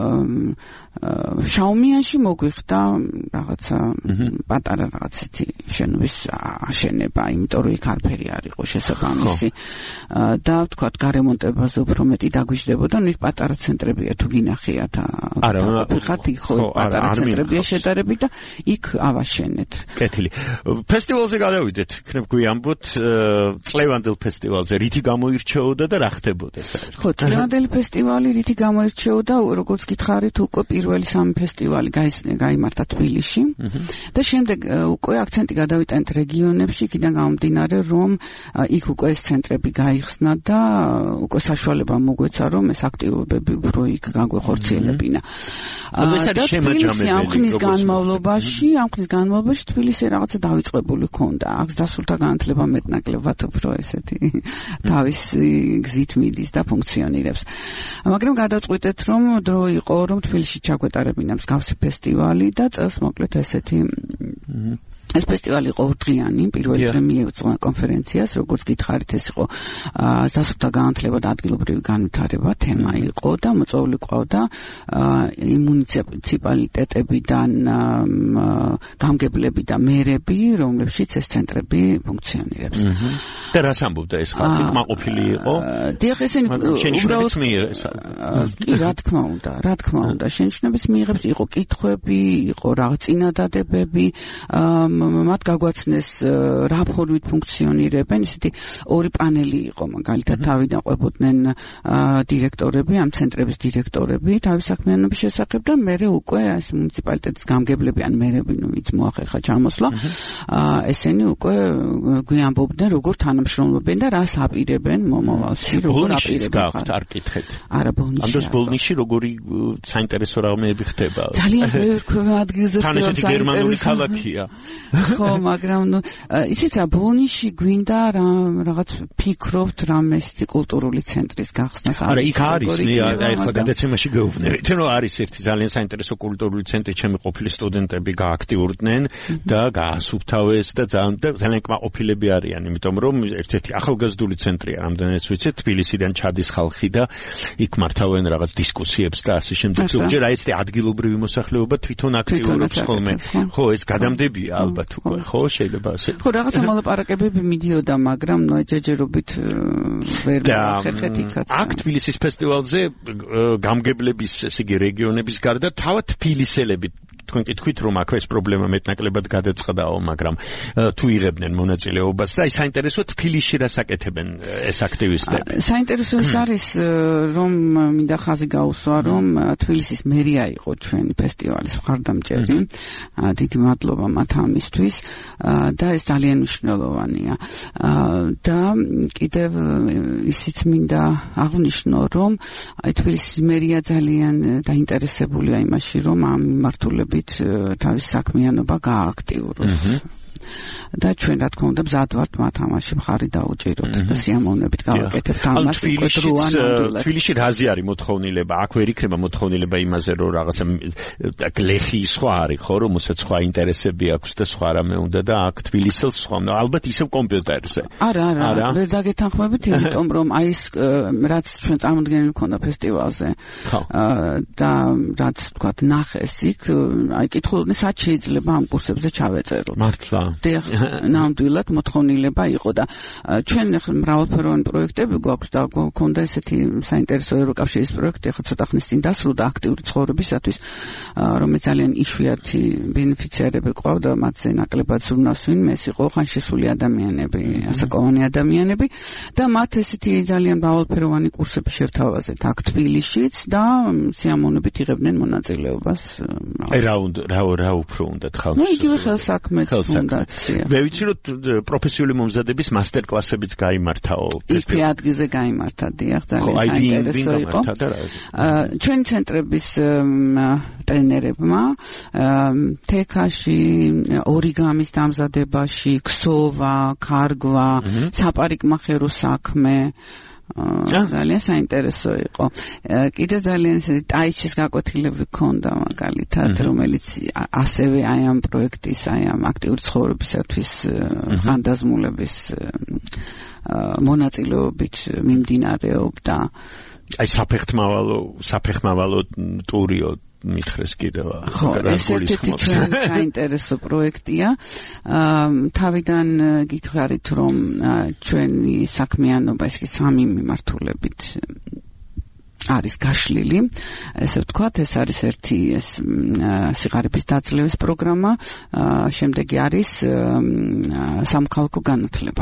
შაუმიანში მოგვიხდა რაღაცა პატარა რაღაცეთი შენობის აშენება იმიტომ რომ იქ არაფერი არ იყო შესაბამისი და ვთქვათ გარემონტებაზე უფრო მეტი დაგვიждდებოდა ნუ იქ პატარა ცენტრებია თუ გინახიათ არა ხართ იქ ხო პატარა ცენტრებია შედარებით და იქ ავაშენეთ კეთილი ფესტივალზე გადავიდეთ იქნებ გვიამბოთ წლევანდელ ფესტივალზე რითი გამოირჩეოდა და რა ხდებოდა საერთოდ ხო წლევანდელი ფესტივალი რითი გამოირჩეოდა როგორც გითხარით უკვე პირველი სამი ფესტივალი გაიმართა თბილისში და შემდეგ უკვე აქცენტი გადავიტანეთ რეგიონებში იქიდან გამომდინარე რომ იქ უკვე ეს ცენტრები გაიხსნა და უკვე საშუალება მოგვეცა რომ ეს აქტივობები უფრო იქ გაგვეხორციელებინა ამ ხნის განმავლობაში თბილისი რაღაცა დავიწყებული ჰქონდა აქ დასულთა განათლება მეტნაკლებად უფრო ესეთი თავისი გზით მიდის და ფუნქციონირებს მაგრამ გადავწყვიტეთ რომ დრო იყო რომ თბილისში ჩაგვეტარებინა მსგავსი ფესტივალი და წელს მოკლედ ესეთი ეს ფესტივალი იყო ორდღიანი, პირველი დღე მიეწონა კონფერენციას, როგორც გითხარით, ეს იყო დასავლთა განათლება და ადგილობრივი განვითარება თემა იყო და მოწვეული ყავდა მუნიციპალიტეტებიდან გამგებლები და მერები, რომლებშიც ეს ცენტრები ფუნქციონირებს. და რას ამბობდა ეს ხალხი? კმაყოფილი იყო? დიახ, ესენი შენიშვნებიც მიიღეს. კი, რა თქმა უნდა, შენიშვნებიც მიიღებს, იყო კითხვები, იყო რაღაც წინადადებები, მათ გაგვაცნეს რა ფორმით ფუნქციონირებენ, ისეთი ორი პანელი იყო, მაგალითად თავიდან ყვებოდნენ დირექტორები, ამ ცენტრების დირექტორები თავის საქმიანობის შესახებ და მერე უკვე ეს მუნიციპალიტეტის გამგებლები ან მერები, ვინც მოახერხა ჩამოსვლა, ესენი უკვე გვიამბობდნენ როგორ თანამშრომლობენ და რას აპირებენ მომავალში, როგორ აპირებენ. არ კითხეთ. არა, ბოლნიში. ამ დროს ბოლნიში როგორი საინტერესო რამეები ხდება? ძალიან ბევრ ადგილზე თან ესეთი გერმანული ქალაქია. ხო, მაგრამ იცით რა, ბოლნიში გვინდა რაღაც ფიქრობთ რამე ესეთი კულტურული ცენტრის გახსნას. არა, იქ არის, მე ახლა გადაცემაში გეუბნებით, რომ არის ერთი ძალიან საინტერესო კულტურული ცენტრი, ჩემი ყოფილი სტუდენტები გააქტიურდნენ და გაასუფთავეს და ძალიან კმაყოფილები არიან, იმიტომ რომ ერთ-ერთი ახალგაზრდული ცენტრია, რამდენიც ვიცით, თბილისიდან ჩადის ხალხი და იქ მართავენ რაღაც დისკუსიებს და ასე შემდეგ. ზოგჯერ აი ესეთი ადგილობრივი მოსახლეობა თვითონ აქტიურობს ხოლმე. ხო, ეს გადამდებია ალბათ უკვე. ხო, შეიძლება ასე. ხო, რაღაცა მოლაპარაკებები მიდიოდა, მაგრამ ეჯერობით ვერ მოახერხეთ იქაც. აქ თბილისის ფესტივალზე გამგებლების, ესე იგი, რეგიონების გარდა თავად თბილისელები თქვენ კითხვით რომ აქ ეს პრობლემა მეტნაკლებად გადაწყდაო, მაგრამ თუ იღებდნენ მონაწილეობას და საინტერესო თბილისში რას აკეთებენ ეს აქტივისტები? საინტერესო ის არის რომ მინდა ხაზი გაუსვა რომ თბილისის მერია იყო ჩვენი ფესტივალის მხარდამჭერი. დიდი მადლობა მათ ამისთვის და ეს ძალიან მნიშვნელოვანია. და კიდევ ისიც მინდა აღვნიშნო რომ თბილისის მერია ძალიან დაინტერესებულია იმაში რომ ამ მიმართულებით თავის საქმიანობა გააქტიუროს. და ჩვენ რა თქმა უნდა მზად ვართ მათ ამაში მხარი დაუჭიროთ და სიამოვნებით გავაკეთებთ ამას უკვე დროანამდვილად. თბილისში რაზე არის მოთხოვნილება? აქ ვერ იქნება მოთხოვნილება იმაზე რომ რაღაცა ლეხი სხვა არის, ხო, რომელსაც სხვა ინტერესები აქვს და სხვა რამე უნდა და აქ თბილისელს სხვა, ალბათ ისევ კომპიუტერზე. არა, ვერ დაგეთანხმებით, იმიტომ რომ აი ეს რაც ჩვენ წარმოდგენილი მქონდა ფესტივალზე და რაც თქვა ნახეს იქ, აი კითხულობდნენ სად შეიძლება ამ კურსებზე ჩავეწეროთ. მართლა. ნამდვილად მოთხოვნილება იყო და ჩვენ ახლა მრავალფეროვანი პროექტები გვაქვს და გვქონდა ესეთი საინტერესო ევროკავშირის პროექტი, ახლა ცოტა ხნის წინ დასრულდა აქტიური ცხოვრებისათვის, რომელიც ძალიან იშვიათი ბენეფიციარები ყავდა, მათზე ნაკლებად ზრუნავს ვინმე, ეს იყო ხანშესული ადამიანები, ასაკოვანი ადამიანები და მათ ესეთი ძალიან მრავალფეროვანი კურსები შევთავაზეთ აქ თბილისშიც და სიამოვნებით იღებდნენ მონაწილეობას. რა უფრო უნდა ხალხს? იგივე ხელსაქმეც უნდა. მე ვიცი რომ პროფესიული მომზადების მასტერკლასებიც გაიმართაო. ისე ადგილზე გაიმართა, დიახ, ძალიან საინტერესო იყო. ჩვენი ცენტრების ტრენერებმა თექაში, ორიგამის დამზადებაში, ქსოვა, ქარგვა, საპარიკმახერო საქმე ძალიან საინტერესო იყო. კიდევ ძალიან ისეთი ტაიჩის გაკვეთილები ჰქონდა მაგალითად, რომელიც ასევე აი ამ პროექტის, აი ამ აქტიური ცხოვრებისათვის ხანდაზმულების მონაწილეობით მიმდინარეობდა. აი საფეხმავალო ტურიო მითხრეს კიდევ. ხო, ეს ერთ-ერთი ჩვენ საინტერესო პროექტია. თავიდან გითხარით რომ ჩვენი საქმიანობა ეს სამი მიმართულებით არის გაშლილი, ესე ვთქვათ, ეს არის ერთი ეს სიღარიბის დაძლევის პროგრამა, შემდეგი არის სამოქალაქო განათლება.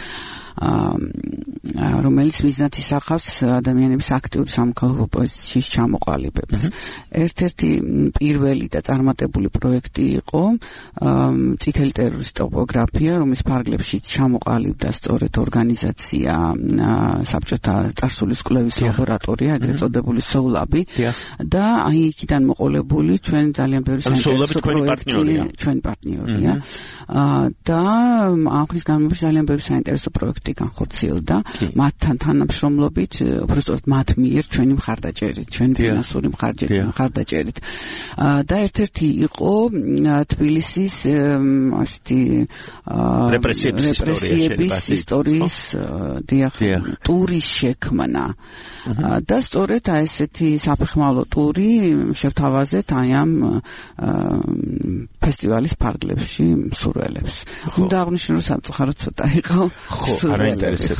რომელიც მიზნად ისახავს ადამიანების აქტიური სამოქალაქო პოზიციის ჩამოყალიბებას. ერთ-ერთი პირველი და წარმატებული პროექტი იყო წითელი ტერორის ტოპოგრაფია, რომლის ფარგლებში ჩამოყალიბდა სწორედ ორგანიზაცია საბჭოთა წარსულის კვლევის ლაბორატორია, ეგრეთ წოდებული SOLAB და აი იქიდან მოყოლებული ჩვენ ძალიან ბევრი საინტერესო პროექტია, ჩვენი პარტნიორია და ამ ხნის განმავლობაში ძალიან ბევრი საინტერესო პროექტი განხორციელდა მათთან თანამშრომლობით, უბრალოდ მათ მიერ ჩვენი მხარდაჭერით, ჩვენი ფინანსური მხარდაჭერით. და ერთ-ერთი იყო თბილისის ასეთი რეპრესიების ისტორიის ტურის შექმნა. და სწორედ აი ესეთი საფეხმავლო ტური შევთავაზეთ აი ამ ფესტივალის ფარგლებში მსურველებს. უნდა აღვნიშნო რომ სამწუხაროდ ცოტა იყო. ხო, არა ინტერესებს.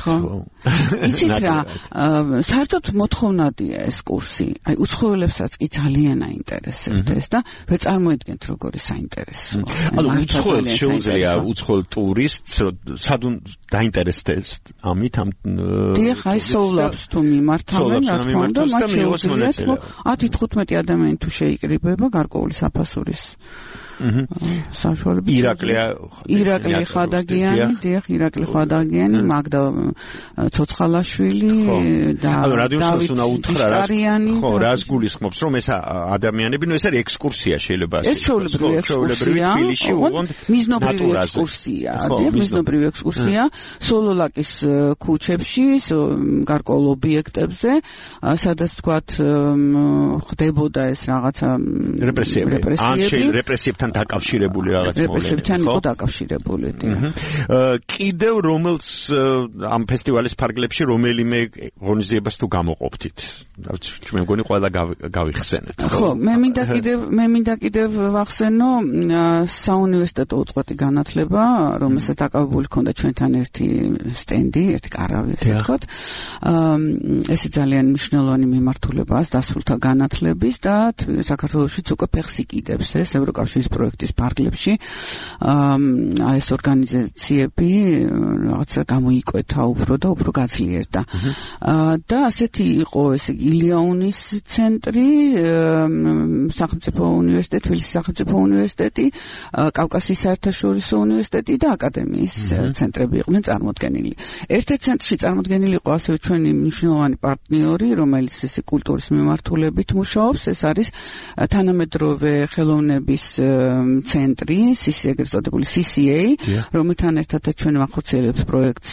იცით რა, საერთოდ მოთხოვნადია ეს კურსი. აი უცხოელებსაც კი ძალიან აინტერესებთ ეს და ვერ წარმოიდგენთ როგორი საინტერესოა. ანუ უცხოელს შეუძლია უცხოელ ტურისტს დაინტერესდეს ამით ამ დიახ, აი სოულაპს თუ მიმართავენ, რა თქმა უნდა, მათ შეუძლიათ 10-15 ადამიანი თუ შეიკრიბება გარკვეული საფასურის საშუალებით. ირაკლი ხადაგიანი, დიახ, ირაკლი ხადაგიანი, მაგდა ცოცხალაშვილი და დავით უშკარიანი. ხო, რას გულისხმობს, რომ ეს ადამიანები, ეს არის ექსკურსია შეიძლება. ეს ჩვეულებრივი ექსკურსია, მიზნობრივი ექსკურსია, დიახ, მიზნობრივი ექსკურსია, სოლოლაკის ქუჩებში, გარკვეულ ობიექტებზე, სადაც თქვათ ხდებოდა ეს რაღაცა რეპრესიებთან დაკავშირებული რაღაც მოვლენები. რეპრესიებთან იყო დაკავშირებული. კიდევ რომელს ამ ფესტივალის ფარგლებში რომელიმე ღონისძიებას თუ გამოყოფთით? მე მგონი ყველა გავიხსენეთ. ხო, მე მინდა კიდევ ვახსენო საუნივერსიტეტო უწყვეტი განათლება, რომელსაც დაკავებული ჰქონდა ჩვენთან ერთი სტენდი, ერთი კარავი, ასე ვთქვათ. ეს ძალიან მნიშვნელოვანი მიმართულებაა დასრულთა განათლების და საქართველოშიც უკვე ფეხს იკიდებს ეს ევროკავშირის პროექტის ფარგლებში. ეს ორგანიზაციები რაღაცა გამოიკვეთა უფრო და უფრო გაძლიერდა. და ასეთი იყო ეს ილიაუნის ცენტრი, სახელმწიფო უნივერსიტეტი, თბილისის სახელმწიფო უნივერსიტეტი, კავკასიის საერთაშორისო უნივერსიტეტი და აკადემიის ცენტრები იყვნენ წარმოდგენილი. ერთ-ერთ ცენტრში წარმოდგენილი იყო ასევე ჩვენი მნიშვნელოვანი პარტნიორი, რომელიც ეს კულტურის მიმართულებით მუშაობს, ეს არის თანამედროვე ხელოვნების ცენტრი, ეგრეთ წოდებული CCA, რომელთან ერთად ჩვენ ვახორციელებთ პროექტს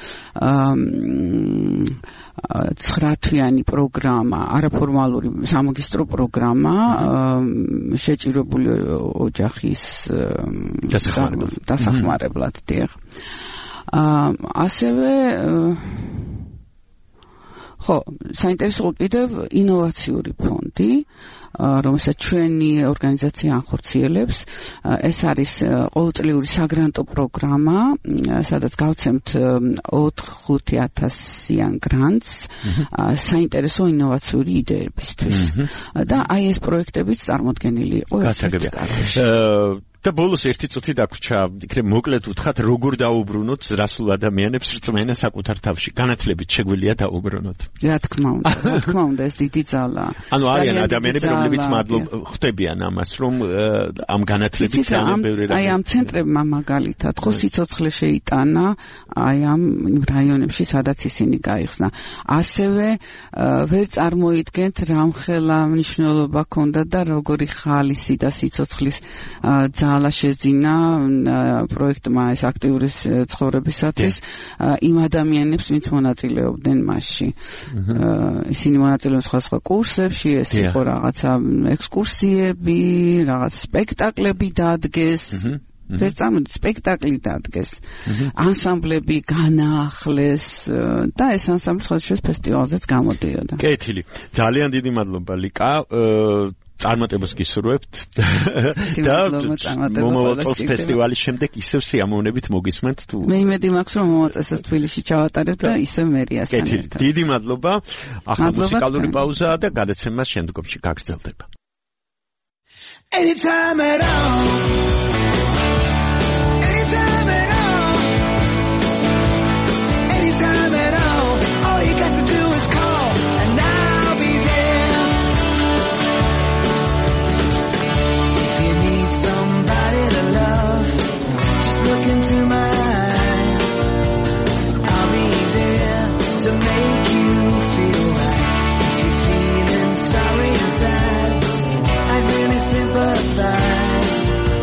9-თვიანი პროგრამა, არაფორმალური სამაგისტრო პროგრამა, შეჭირებული ოჯახის დასახმარებლად, დიახ. ასევე ხო, საინტერესო კიდევ ინოვაციური ფონდი, რომელსაც ჩვენი ორგანიზაცია ახორციელებს. ეს არის ყოველწლიური საგრანტო პროგრამა, სადაც გავცემთ 4-5,000-იან გრანტს საინტერესო ინოვაციური იდეებისთვის. და აი ეს პროექტებიც წარმოდგენილი იყო. და ბოლოს ერთი წუთი დაგვრჩა, იქნებ მოკლედ უთხრათ, როგორ დაუბრუნოთ რასულ ადამიანებს რწმენა საკუთარ თავში. განათლებით შეგვიძლია დაუბრუნოთ. რა თქმა უნდა, ეს დიდი ძალაა. ანუ არიან ადამიანები, რომლებიც ხვდებიან ამას, რომ ამ განათლებით ძალიან ბევრი აი ამ ცენტრებმა მაგალითად ხო სიცოცხლე შეიტანა აი ამ რაიონებში, სადაც ისინი გაიხსნა. ასევე ვერ წარმოიდგენთ რამხელა მნიშვნელობა ჰქონდა და როგორი ხალისი და სიცოცხლის ძალა შეძინა პროექტმა ეს აქტიური ცხოვრებისათვის იმ ადამიანებს, ვინც მონაწილეობდნენ მასში. ისინი მონაწილეობდნენ სხვა კურსებში, ეს იყო რაღაცა ექსკურსიები, რაღაც სპექტაკლები დადგეს. სპექტაკლი დადგეს, ანსამბლები განაახლეს და ეს ანსამბლი სხვადასხვა ფესტივალზეც გამოდიოდა. კეთილი. ძალიან დიდი მადლობა ლიკა. წარმატებას გისურვებთ და მომავალ წელს ფესტივალის შემდეგ ისევ სიამოვნებით მოგისმენთ თუ მე იმედი მაქვს რომ მომავალ წელს თბილისში ჩავატარებ და ისევ მერიასთან ერთად. დიდი მადლობა. ახლა მუსიკალური პაუზაა და გადაცემა შემდგომში გაგრძელდება. Anytime at all. Anytime at all. Anytime at all. All you got to do is call and I'll be there. If you need somebody to love, just look into my eyes. I'll be there to make you feel right. If you're feeling sorry inside, I'd really sympathize.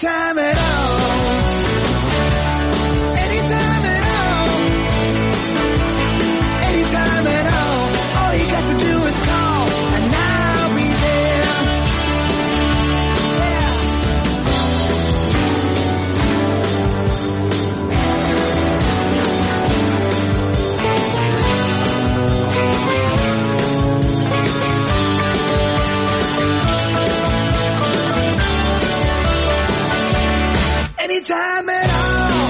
anytime at all. Anytime at all. Anytime at all. All you got to do is call, and I'll be there. Anytime at all.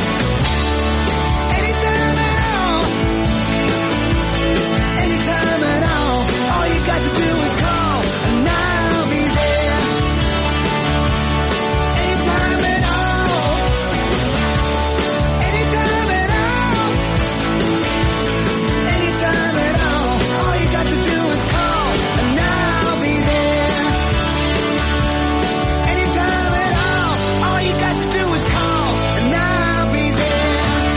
Anytime at all. Anytime at all. All you got to do is call, and I'll be there. Anytime at all. Anytime at all. Anytime at all. All you got to do is call, and I'll be there. Anytime at all. All you got to do is call, and I'll be there.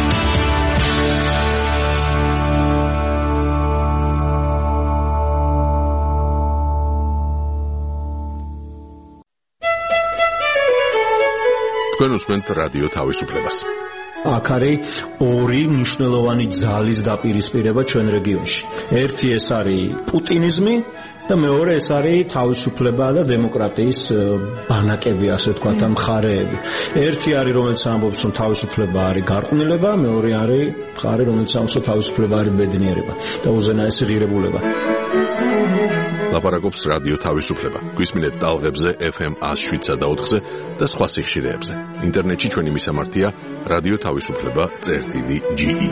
თქვენ უსმენთ რადიო თავისუფლებას. აქ არის ორი მნიშვნელოვანი ძალის დაპირისპირება ჩვენ რეგიონში. ერთი ეს არის პუტინიზმი და მეორე ეს არის თავისუფლება და დემოკრატიის ბანაკები, ასე ვთქვათ, მხარეები. ერთი არის, რომელიც ამბობს, რომ თავისუფლება არის გარყვნილება, მეორე არის მხარე, რომელიც ამბობს, რომ თავისუფლება არის ბედნიერება და უზენაესი ღირებულება. ლაპარაკობს რადიო თავისუფლება. გვისმინეთ ტალღებზე FM 107.4-ზე და სხვა სიხშირეებზე. ინტერნეტში ჩვენი მისამართია რადიო თავისუფლება.ge.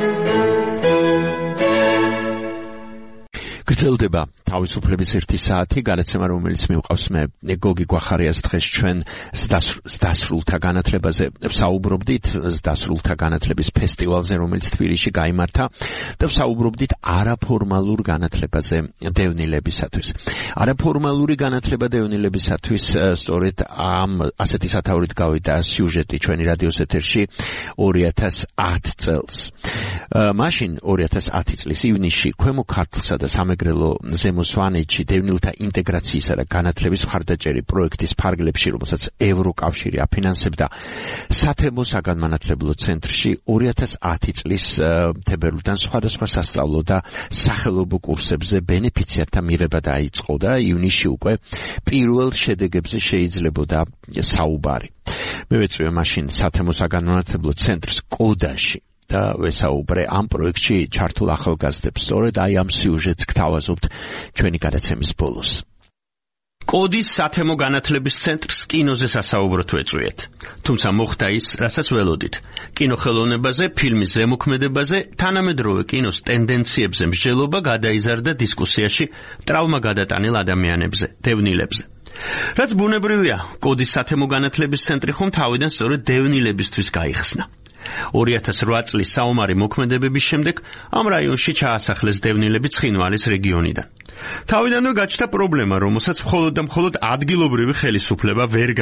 გრძელდება თავისუფლების 1 საათი, გადაცემა რომელიც მივყავს მე გოგი გვახარიას დღეს ჩვენ ზდასრულთა განათლებაზე ვსაუბრობდით, ზდასრულთა განათლების ფესტივალზე, რომელიც თბილისში გაიმართა და ვსაუბრობდით არაფორმალურ განათლებაზე დევნილებისათვის. არაფორმალური განათლება დევნილებისათვის სწორედ ამ ასეთი სათაურით გავიდა სიუჟეტი ჩვენი რადიოს ეთერში 2010 წელს. მაშინ 2010 წლის ივნისში ქვემო ქართლსა და სამეგრელო ზემო სვანეთში დევნილთა ინტეგრაციისა და განათლების მხარდაჭერი პროექტის ფარგლებში, რომელსაც ევროკავშირი აფინანსებდა, სათემო საგანმანათლებლო ცენტრში 2010 წლის თებერვლიდან სხვადასხვა სასწავლო და სახელობო კურსებზე ბენეფიციართა მიღება დაიწყო და ივნისში უკვე პირველ შედეგებზე შეიძლებოდა საუბარი. მე ვეწვია მაშინ სათემო საგანმანათლებლო ცენტრს კოდაში და ვესაუბრე ამ პროექტში ჩართულ ახალგაზრდებს. სწორედ აი ამ სიუჟეტს გთავაზობთ ჩვენი გადაცემის ბოლოს. კოდის სათემო განათლების ცენტრს კინოზე სასაუბროთ ვეწვიეთ. თუმცა მოხდა ის, რასაც ველოდით. კინოხელოვნებაზე, ფილმის ზემოქმედებაზე, თანამედროვე კინოს ტენდენციებზე მსჯელობა გადაიზარდა დისკუსიაში ტრავმა გადატანილ ადამიანებზე, დევნილებზე. რაც ბუნებრივია, კოდის სათემო განათლების ცენტრი ხომ თავიდან სწორედ დევნილებისთვის გაიხსნა. 2008 წლის საომარი მოქმედებების შემდეგ ამ რაიონში ჩაასახლეს დევნილები ცხინვალის რეგიონიდან. თავიდანვე გაჩნდა პრობლემა, რომელსაც მხოლოდ და მხოლოდ ადგილობრივი ხელისუფლება ვერ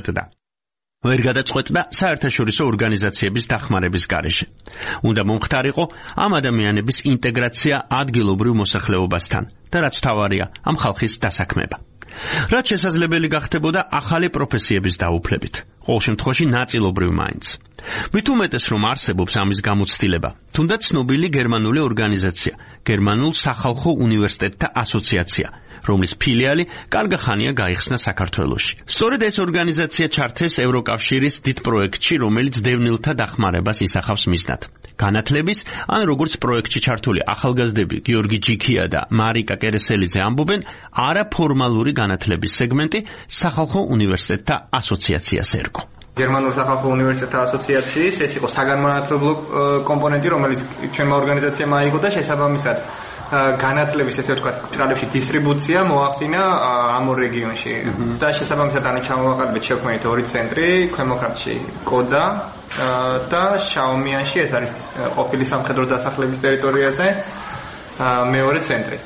გადაწყვეტდა საერთაშორისო ორგანიზაციების დახმარების გარეშე. უნდა მომხდარიყო ამ ადამიანების ინტეგრაცია ადგილობრივ მოსახლეობასთან და რაც თავარია, ამ ხალხის დასაქმება. რაც შესაძლებელი გახდებოდა ახალი პროფესიების დაუფლებით, ყოველ შემთხვევაში ნაწილობრივ მაინც. მით უმეტეს, რომ არსებობს ამის გამოცდილება, თუნდაც ცნობილი გერმანული ორგანიზაცია, გერმანულ სახალხო უნივერსიტეტთა ასოციაცია, რომლის ფილიალი კარგახანია გაიხსნა საქართველოში. სწორედ ეს ორგანიზაცია ჩართეს ევროკავშირის დიდ პროექტში, რომელიც დევნილთა დახმარებას ისახავს მიზნად. განათლების, ან როგორც პროექტში ჩართული ახალგაზრდები გიორგი ჯიქია და მარიკა კერესელიძე ამბობენ, არაფორმალური განათლების სეგმენტი სახალხო უნივერსიტეტთა ასოციაციას ერგო. გერმანულ სახალხო უნივერსიტეტთა ასოციაციის ეს იყო საგანმანათლებლო კომპონენტი, რომელიც ჩვენმა ორგანიზაციამ აიღო და შესაბამისად განათლების, ესე ვთქვათ, ჭრალებში დისტრიბუცია მოახდინა ამ ორ რეგიონში. და შესაბამისად ანუ ჩამოვაყალიბეთ შექმნით ორი ცენტრი, ქვემო ქართლში კოდა და შაომიანში, ეს არის ყოფილი სამხედრო დასახლების ტერიტორიაზე მეორე ცენტრი.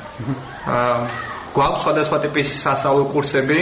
გვაქვს სხვადასხვა ტიპის სასწავლო კურსები,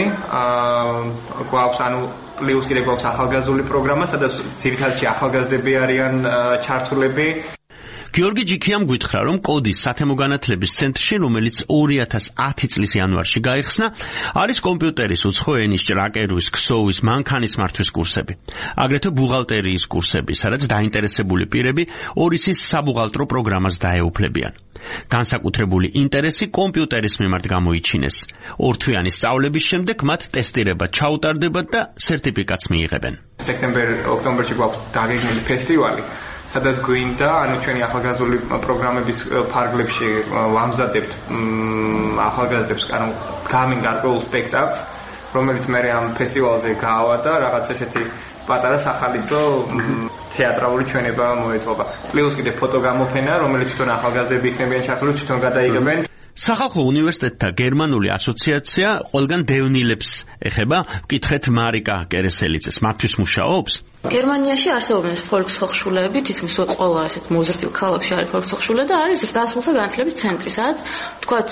გვაქვს ანუ პლუს კიდე გვაქვს ახალგაზრდული პროგრამა, სადაც ძირითადად ახალგაზრდები არიან ჩართულები. გიორგი ჯიქიამ გითხრა, რომ კოდის სათემო განათლების ცენტრში, რომელიც 2010 წლის იანვარში გაიხსნა, არის კომპიუტერის, უცხო ენის, ჭრაკერვის, ქსოვის, მანქანის მართვის კურსები. აგრეთვე ბუღალტერიის კურსები, სადაც დაინტერესებული პირები ორისის საბუღალტრო პროგრამას დაეუფლებიან. განსაკუთრებული ინტერესი კომპიუტერის მიმართ გამოიჩინეს. ორთვიანი სწავლების შემდეგ მათ ტესტირება ჩაუტარდებათ და სერტიფიკატს მიიღებენ. სექტემბერ-ოქტომბერში გვაქვს დაგეგმილი ფესტივალი, სადაც გვინდა, ჩვენი ახალგაზრდული პროგრამების ფარგლებში ვამზადებთ ახალგაზრდებს, გამინ გარკვეულ სპექტაკლს, რომელიც მე ამ ფესტივალზე გაავა და რაღაც ესეთი პატარა სახალისო თეატრალური ჩვენება მოეწყობა. პლუს კიდე ფოტოგამოფენა, რომელიც თვითონ ახალგაზრდები იქნებიან ჩართული, თვითონ გადაიღებენ. სახალხო უნივერსიტეტთა გერმანული ასოციაცია ყველგან დევნილებს ეხება. ვკითხეთ მარიკა კერესელიძეს, მათთვის მუშაობს? გერმანიაში არსებობენ ფოლკსჰოხშულები, თითქმის ყველა ესეთ მოზრდილ ქალაქში არის ფოლკსჰოხშულე და არის ზრდასრულთა განათლების ცენტრი, სადაც თქვათ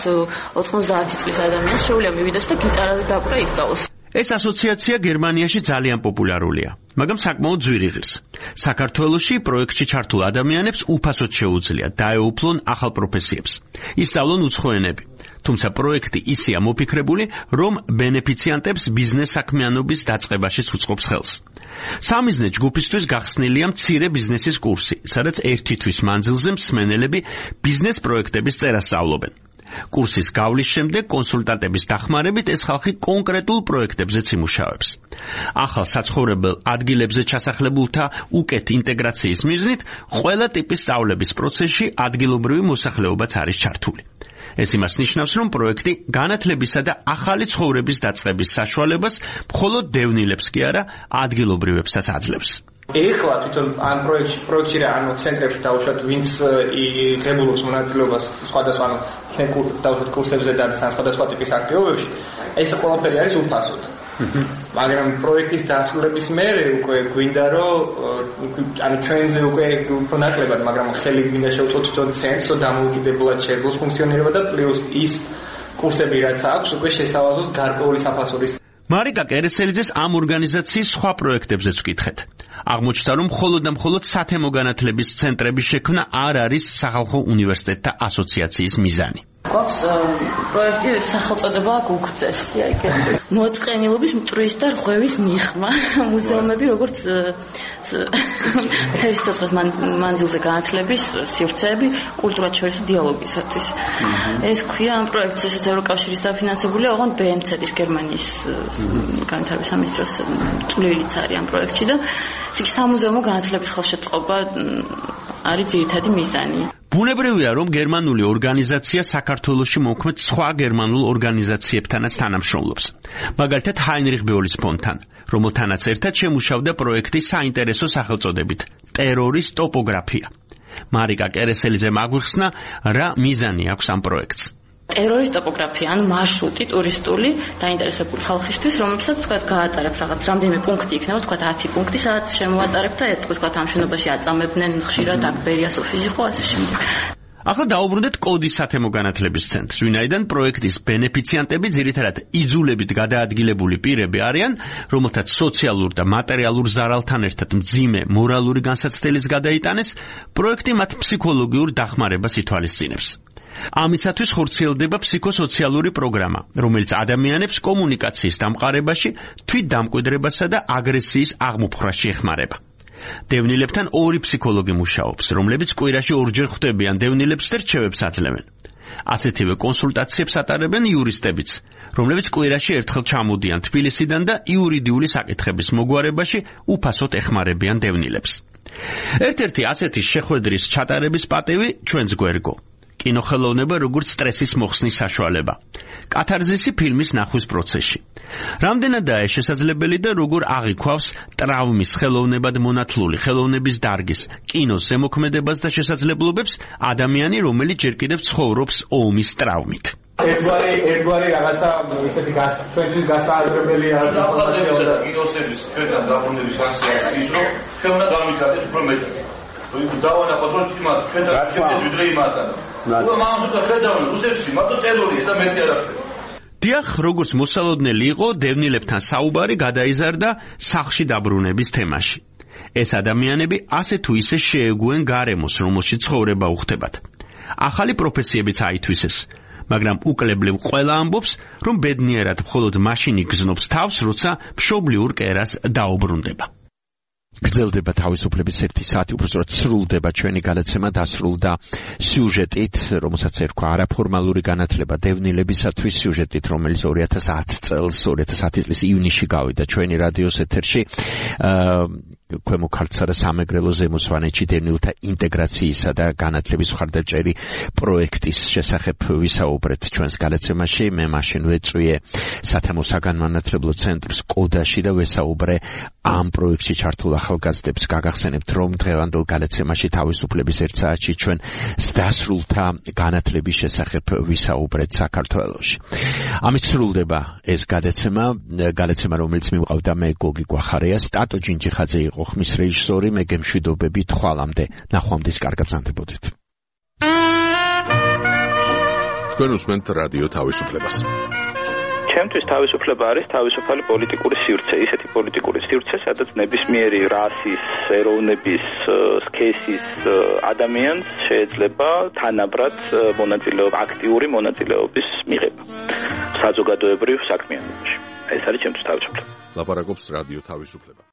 90 წლის ადამიანს შეუძლია მივიდეს და გიტარაზე დაკვრა ისწავლოს. ეს ასოციაცია გერმანიაში ძალიან პოპულარულია, მაგრამ საკმაოდ ძვირი ღირს. საქართველოში პროექტში ჩართულ ადამიანებს უფასოდ შეუძლიათ დაეუფლონ ახალ პროფესიებს, ისწავლონ უცხო ენები. თუმცა პროექტი ისეა მოფიქრებული, რომ ბენეფიციანტებს ბიზნეს საქმიანობის დაწყებაში უწყობს ხელს. სამიზნე ჯგუფისთვის გახსნილია მცირე ბიზნესის კურსი, სადაც ერთი თვის მანძილზე მსმენელები ბიზნეს პროექტების წერას სწავლობენ. კურსის გავლის შემდეგ კონსულტანტების დახმარებით ეს ხალხი კონკრეტულ პროექტებზეც იმუშავებს. ახალ საცხოვრებელ ადგილებზე ჩასახლებულთა უკეთ ინტეგრაციის მიზნით ყველა ტიპის სწავლების პროცესში ადგილობრივი მოსახლეობაც არის ჩართული. ეს იმას ნიშნავს, რომ პროექტი განათლებისა და ახალი ცხოვრების დაწყების საშუალებას მხოლოდ დევნილებს კი არა, ადგილობრივებსაც აძლევს. ეხლა თვითონ ამ პროექტში რა ცენტრებში დავუშვათ ვინც ღებულობს მონაწილეობას სხვადასხვა დავუშვათ კურსებზე და სხვადასხვა ტიპის აქტივობებში, ეს ყველაფერი არის უფასოდ. მაგრამ პროექტის დასრულების მერე უკვე გვინდა რომ ჩვენზე უკვე უფრო ნაკლებად, მაგრამ ხელი გვინდა შევწოთ თვითონ ცენტრს, რომ დამოუკიდებლად შეძლოს ფუნქციონირება და პლუს ის კურსები რაც აქვს უკვე შესთავაზოს გარკვეული საფასურის. მარიკა კერესელიძეს ამ ორგანიზაციის სხვა პროექტებზეც ვკითხეთ. აღმოჩნდა, რომ მხოლოდ და მხოლოდ სათემო განათლების ცენტრების შექმნა არ არის სახალხო უნივერსიტეტთა ასოციაციის მიზანი. გვაქვს პროექტი სახელწოდება გუგწესი, მოწყენილობის მტვრის და რღვევის მიღმა, მუზეუმები როგორც თეისწოს მანძილზე განათლების სივრცეები კულტურათშორისო დიალოგისათვის. ეს ქვია ამ პროექტს, ესეც ევროკავშირის დაფინანსებულია, ოღონდ BMZ-ის გერმანიის განათლების სამინისტროს წვლილიც არის ამ პროექტში და სამუზეუმო განათლების ხელშეწყობა არის ძირითადი მიზანი. ბუნებრივია, რომ გერმანული ორგანიზაცია საქართველოში მოქმედ სხვა გერმანულ ორგანიზაციებთანაც თანამშრომლობს. მაგალითად, ჰაინრიხ ბეოლის ფონდთან, რომელთანაც ერთად შემუშავდა პროექტი საინტერესო სახელწოდებით ტერორის ტოპოგრაფია. მარიკა კერესელიძემ აგვიხსნა, რა მიზანი აქვს ამ პროექტს. ტერორის ტოპოგრაფია, ანუ მარშრუტი ტურისტული დაინტერესებული ხალხისთვის, რომელსაც თქვათ გაატარებს რაღაც რამდენიმე პუნქტი იქნება, თქვათ 10 პუნქტი, სადაც შემოატარებ და თქვათ ამ შენობაში აწამებდნენ ხშირად აქ ბერია სოფიზი ხო ასე შემდეგ. ახლა დაუბრუნდეთ კოდის სათემო განათლების ცენტრს, ვინაიდან პროექტის ბენეფიციანტები ძირითადად იძულებით გადაადგილებული პირები არიან, რომელთაც სოციალურ და მატერიალურ ზარალთან ერთად მძიმე მორალური განსაცდელიც გადაიტანეს, პროექტი მათ ფსიქოლოგიურ დახმარებას ითვალისწინებს. ამისათვის ხორციელდება ფსიქოსოციალური პროგრამა, რომელიც ადამიანებს კომუნიკაციის დამყარებაში, თვითდამკვიდრებასა და აგრესიის აღმოფხრაში ეხმარება. დევნილებთან ორი ფსიქოლოგი მუშაობს, რომლებიც კვირაში ორჯერ ხვდებიან დევნილებს და რჩევებს აძლევენ. ასეთივე კონსულტაციებს ატარებენ იურისტებიც, რომლებიც კვირაში ერთხელ ჩამოდიან თბილისიდან და იურიდიული საკითხების მოგვარებაში უფასოდ ეხმარებიან დევნილებს. ერთ-ერთი ასეთი შეხვედრის ჩატარების პატივი ჩვენს გვერგო. კინოხელოვნება როგორც სტრესის მოხსნის საშუალება. კათარზისი ფილმის ნახვის პროცესში. რამდენადაა შესაძლებელი და როგორ აღიქვავს ტრავმის ხელოვნებად მონათლული ხელოვნების დარგის, კინოს ზემოქმედებას და შესაძლებლობებს ადამიანი, რომელიც ჯერ კიდევ ცხოვრობს ომის ტრავმით. ერთგვარი რაღაცა ისეთი ჩვენთვის გასააზრებელი რაღაცა კინოსების ჩვენთან დაბრუნების შანსი აქვს ის, რომ ჩვენ უნდა გამიწადეთ უფრო მეტად. დავანახოთ რომ იმათ ჩვენთან შეგვიძლია ვიდრე იმათთან. უამრავ ხედავთ რუსებში მარტო ტერორი და მეტი არ ახსენე. დიახ, როგორც მოსალოდნელი იყო, დევნილებთან საუბარი გადაიზარდა სახლში დაბრუნების თემაში. ეს ადამიანები ასე თუ ისე შეეგუენ გარემოს, რომელშიც ცხოვრება უხდებათ. ახალი პროფესიებიც აითვისეს, მაგრამ უკლებლივ ყველა ამბობს, რომ ბედნიერად მხოლოდ მაშინ იგრძნობს თავს, როცა მშობლიურ კერას დაუბრუნდება. გრძელდება თავისუფლების 1 საათი, უბრალოდ სრულდება ჩვენი განაცემა, დასრულდა სიუჟეტით, რომელსაც ერქვა არაფორმალური განათლება დევნილებისათვის, სიუჟეტით, რომელიც 2010 წლის ივნისში გავიდა ჩვენი რადიოს ეთერში. ქვემო ქართლსა და სამეგრელო ზემო სვანეთში დევნილთა ინტეგრაციისა და განათლების მხარდაჭერი პროექტის შესახებ ვისაუბრეთ ჩვენს განაცემაში. მე მაშინ ვეწვიე სათემო საგანმანათლებლო ცენტრს კოდაში და ვესაუბრე ამ პროექტში ჩართულ ახალგაზრდებს. გაგახსენებთ, რომ დღევანდელ განაცემაში თავისუფლების 1 საათში ჩვენ დასრულთა განათლების შესახებ ვისაუბრეთ საქართველოში. ამით სრულდება ეს განაცემა, რომელიც მივყავდა მე გოგი გვახარია, სტატო ჯინჯიხაძე იყო ხმის რეჟისორი, მე გემშვიდობები თვალამდე, ნახვამდის კარგად ბრძანდებოდეთ. თქვენ უსმენთ რადიო თავისუფლებას. ჩემთვის თავისუფლება არის თავისუფალი პოლიტიკური სივრცე, ისეთი პოლიტიკური სივრცე, სადაც ნებისმიერი რასის, ეროვნების, სქესის ადამიანს შეიძლება თანაბრად აქტიური მონაწილეობის მიღება საზოგადოებრივ საქმიანობაში. ეს არის ჩემთვის თავისუფლება. ლაპარაკობს რადიო თავისუფლება.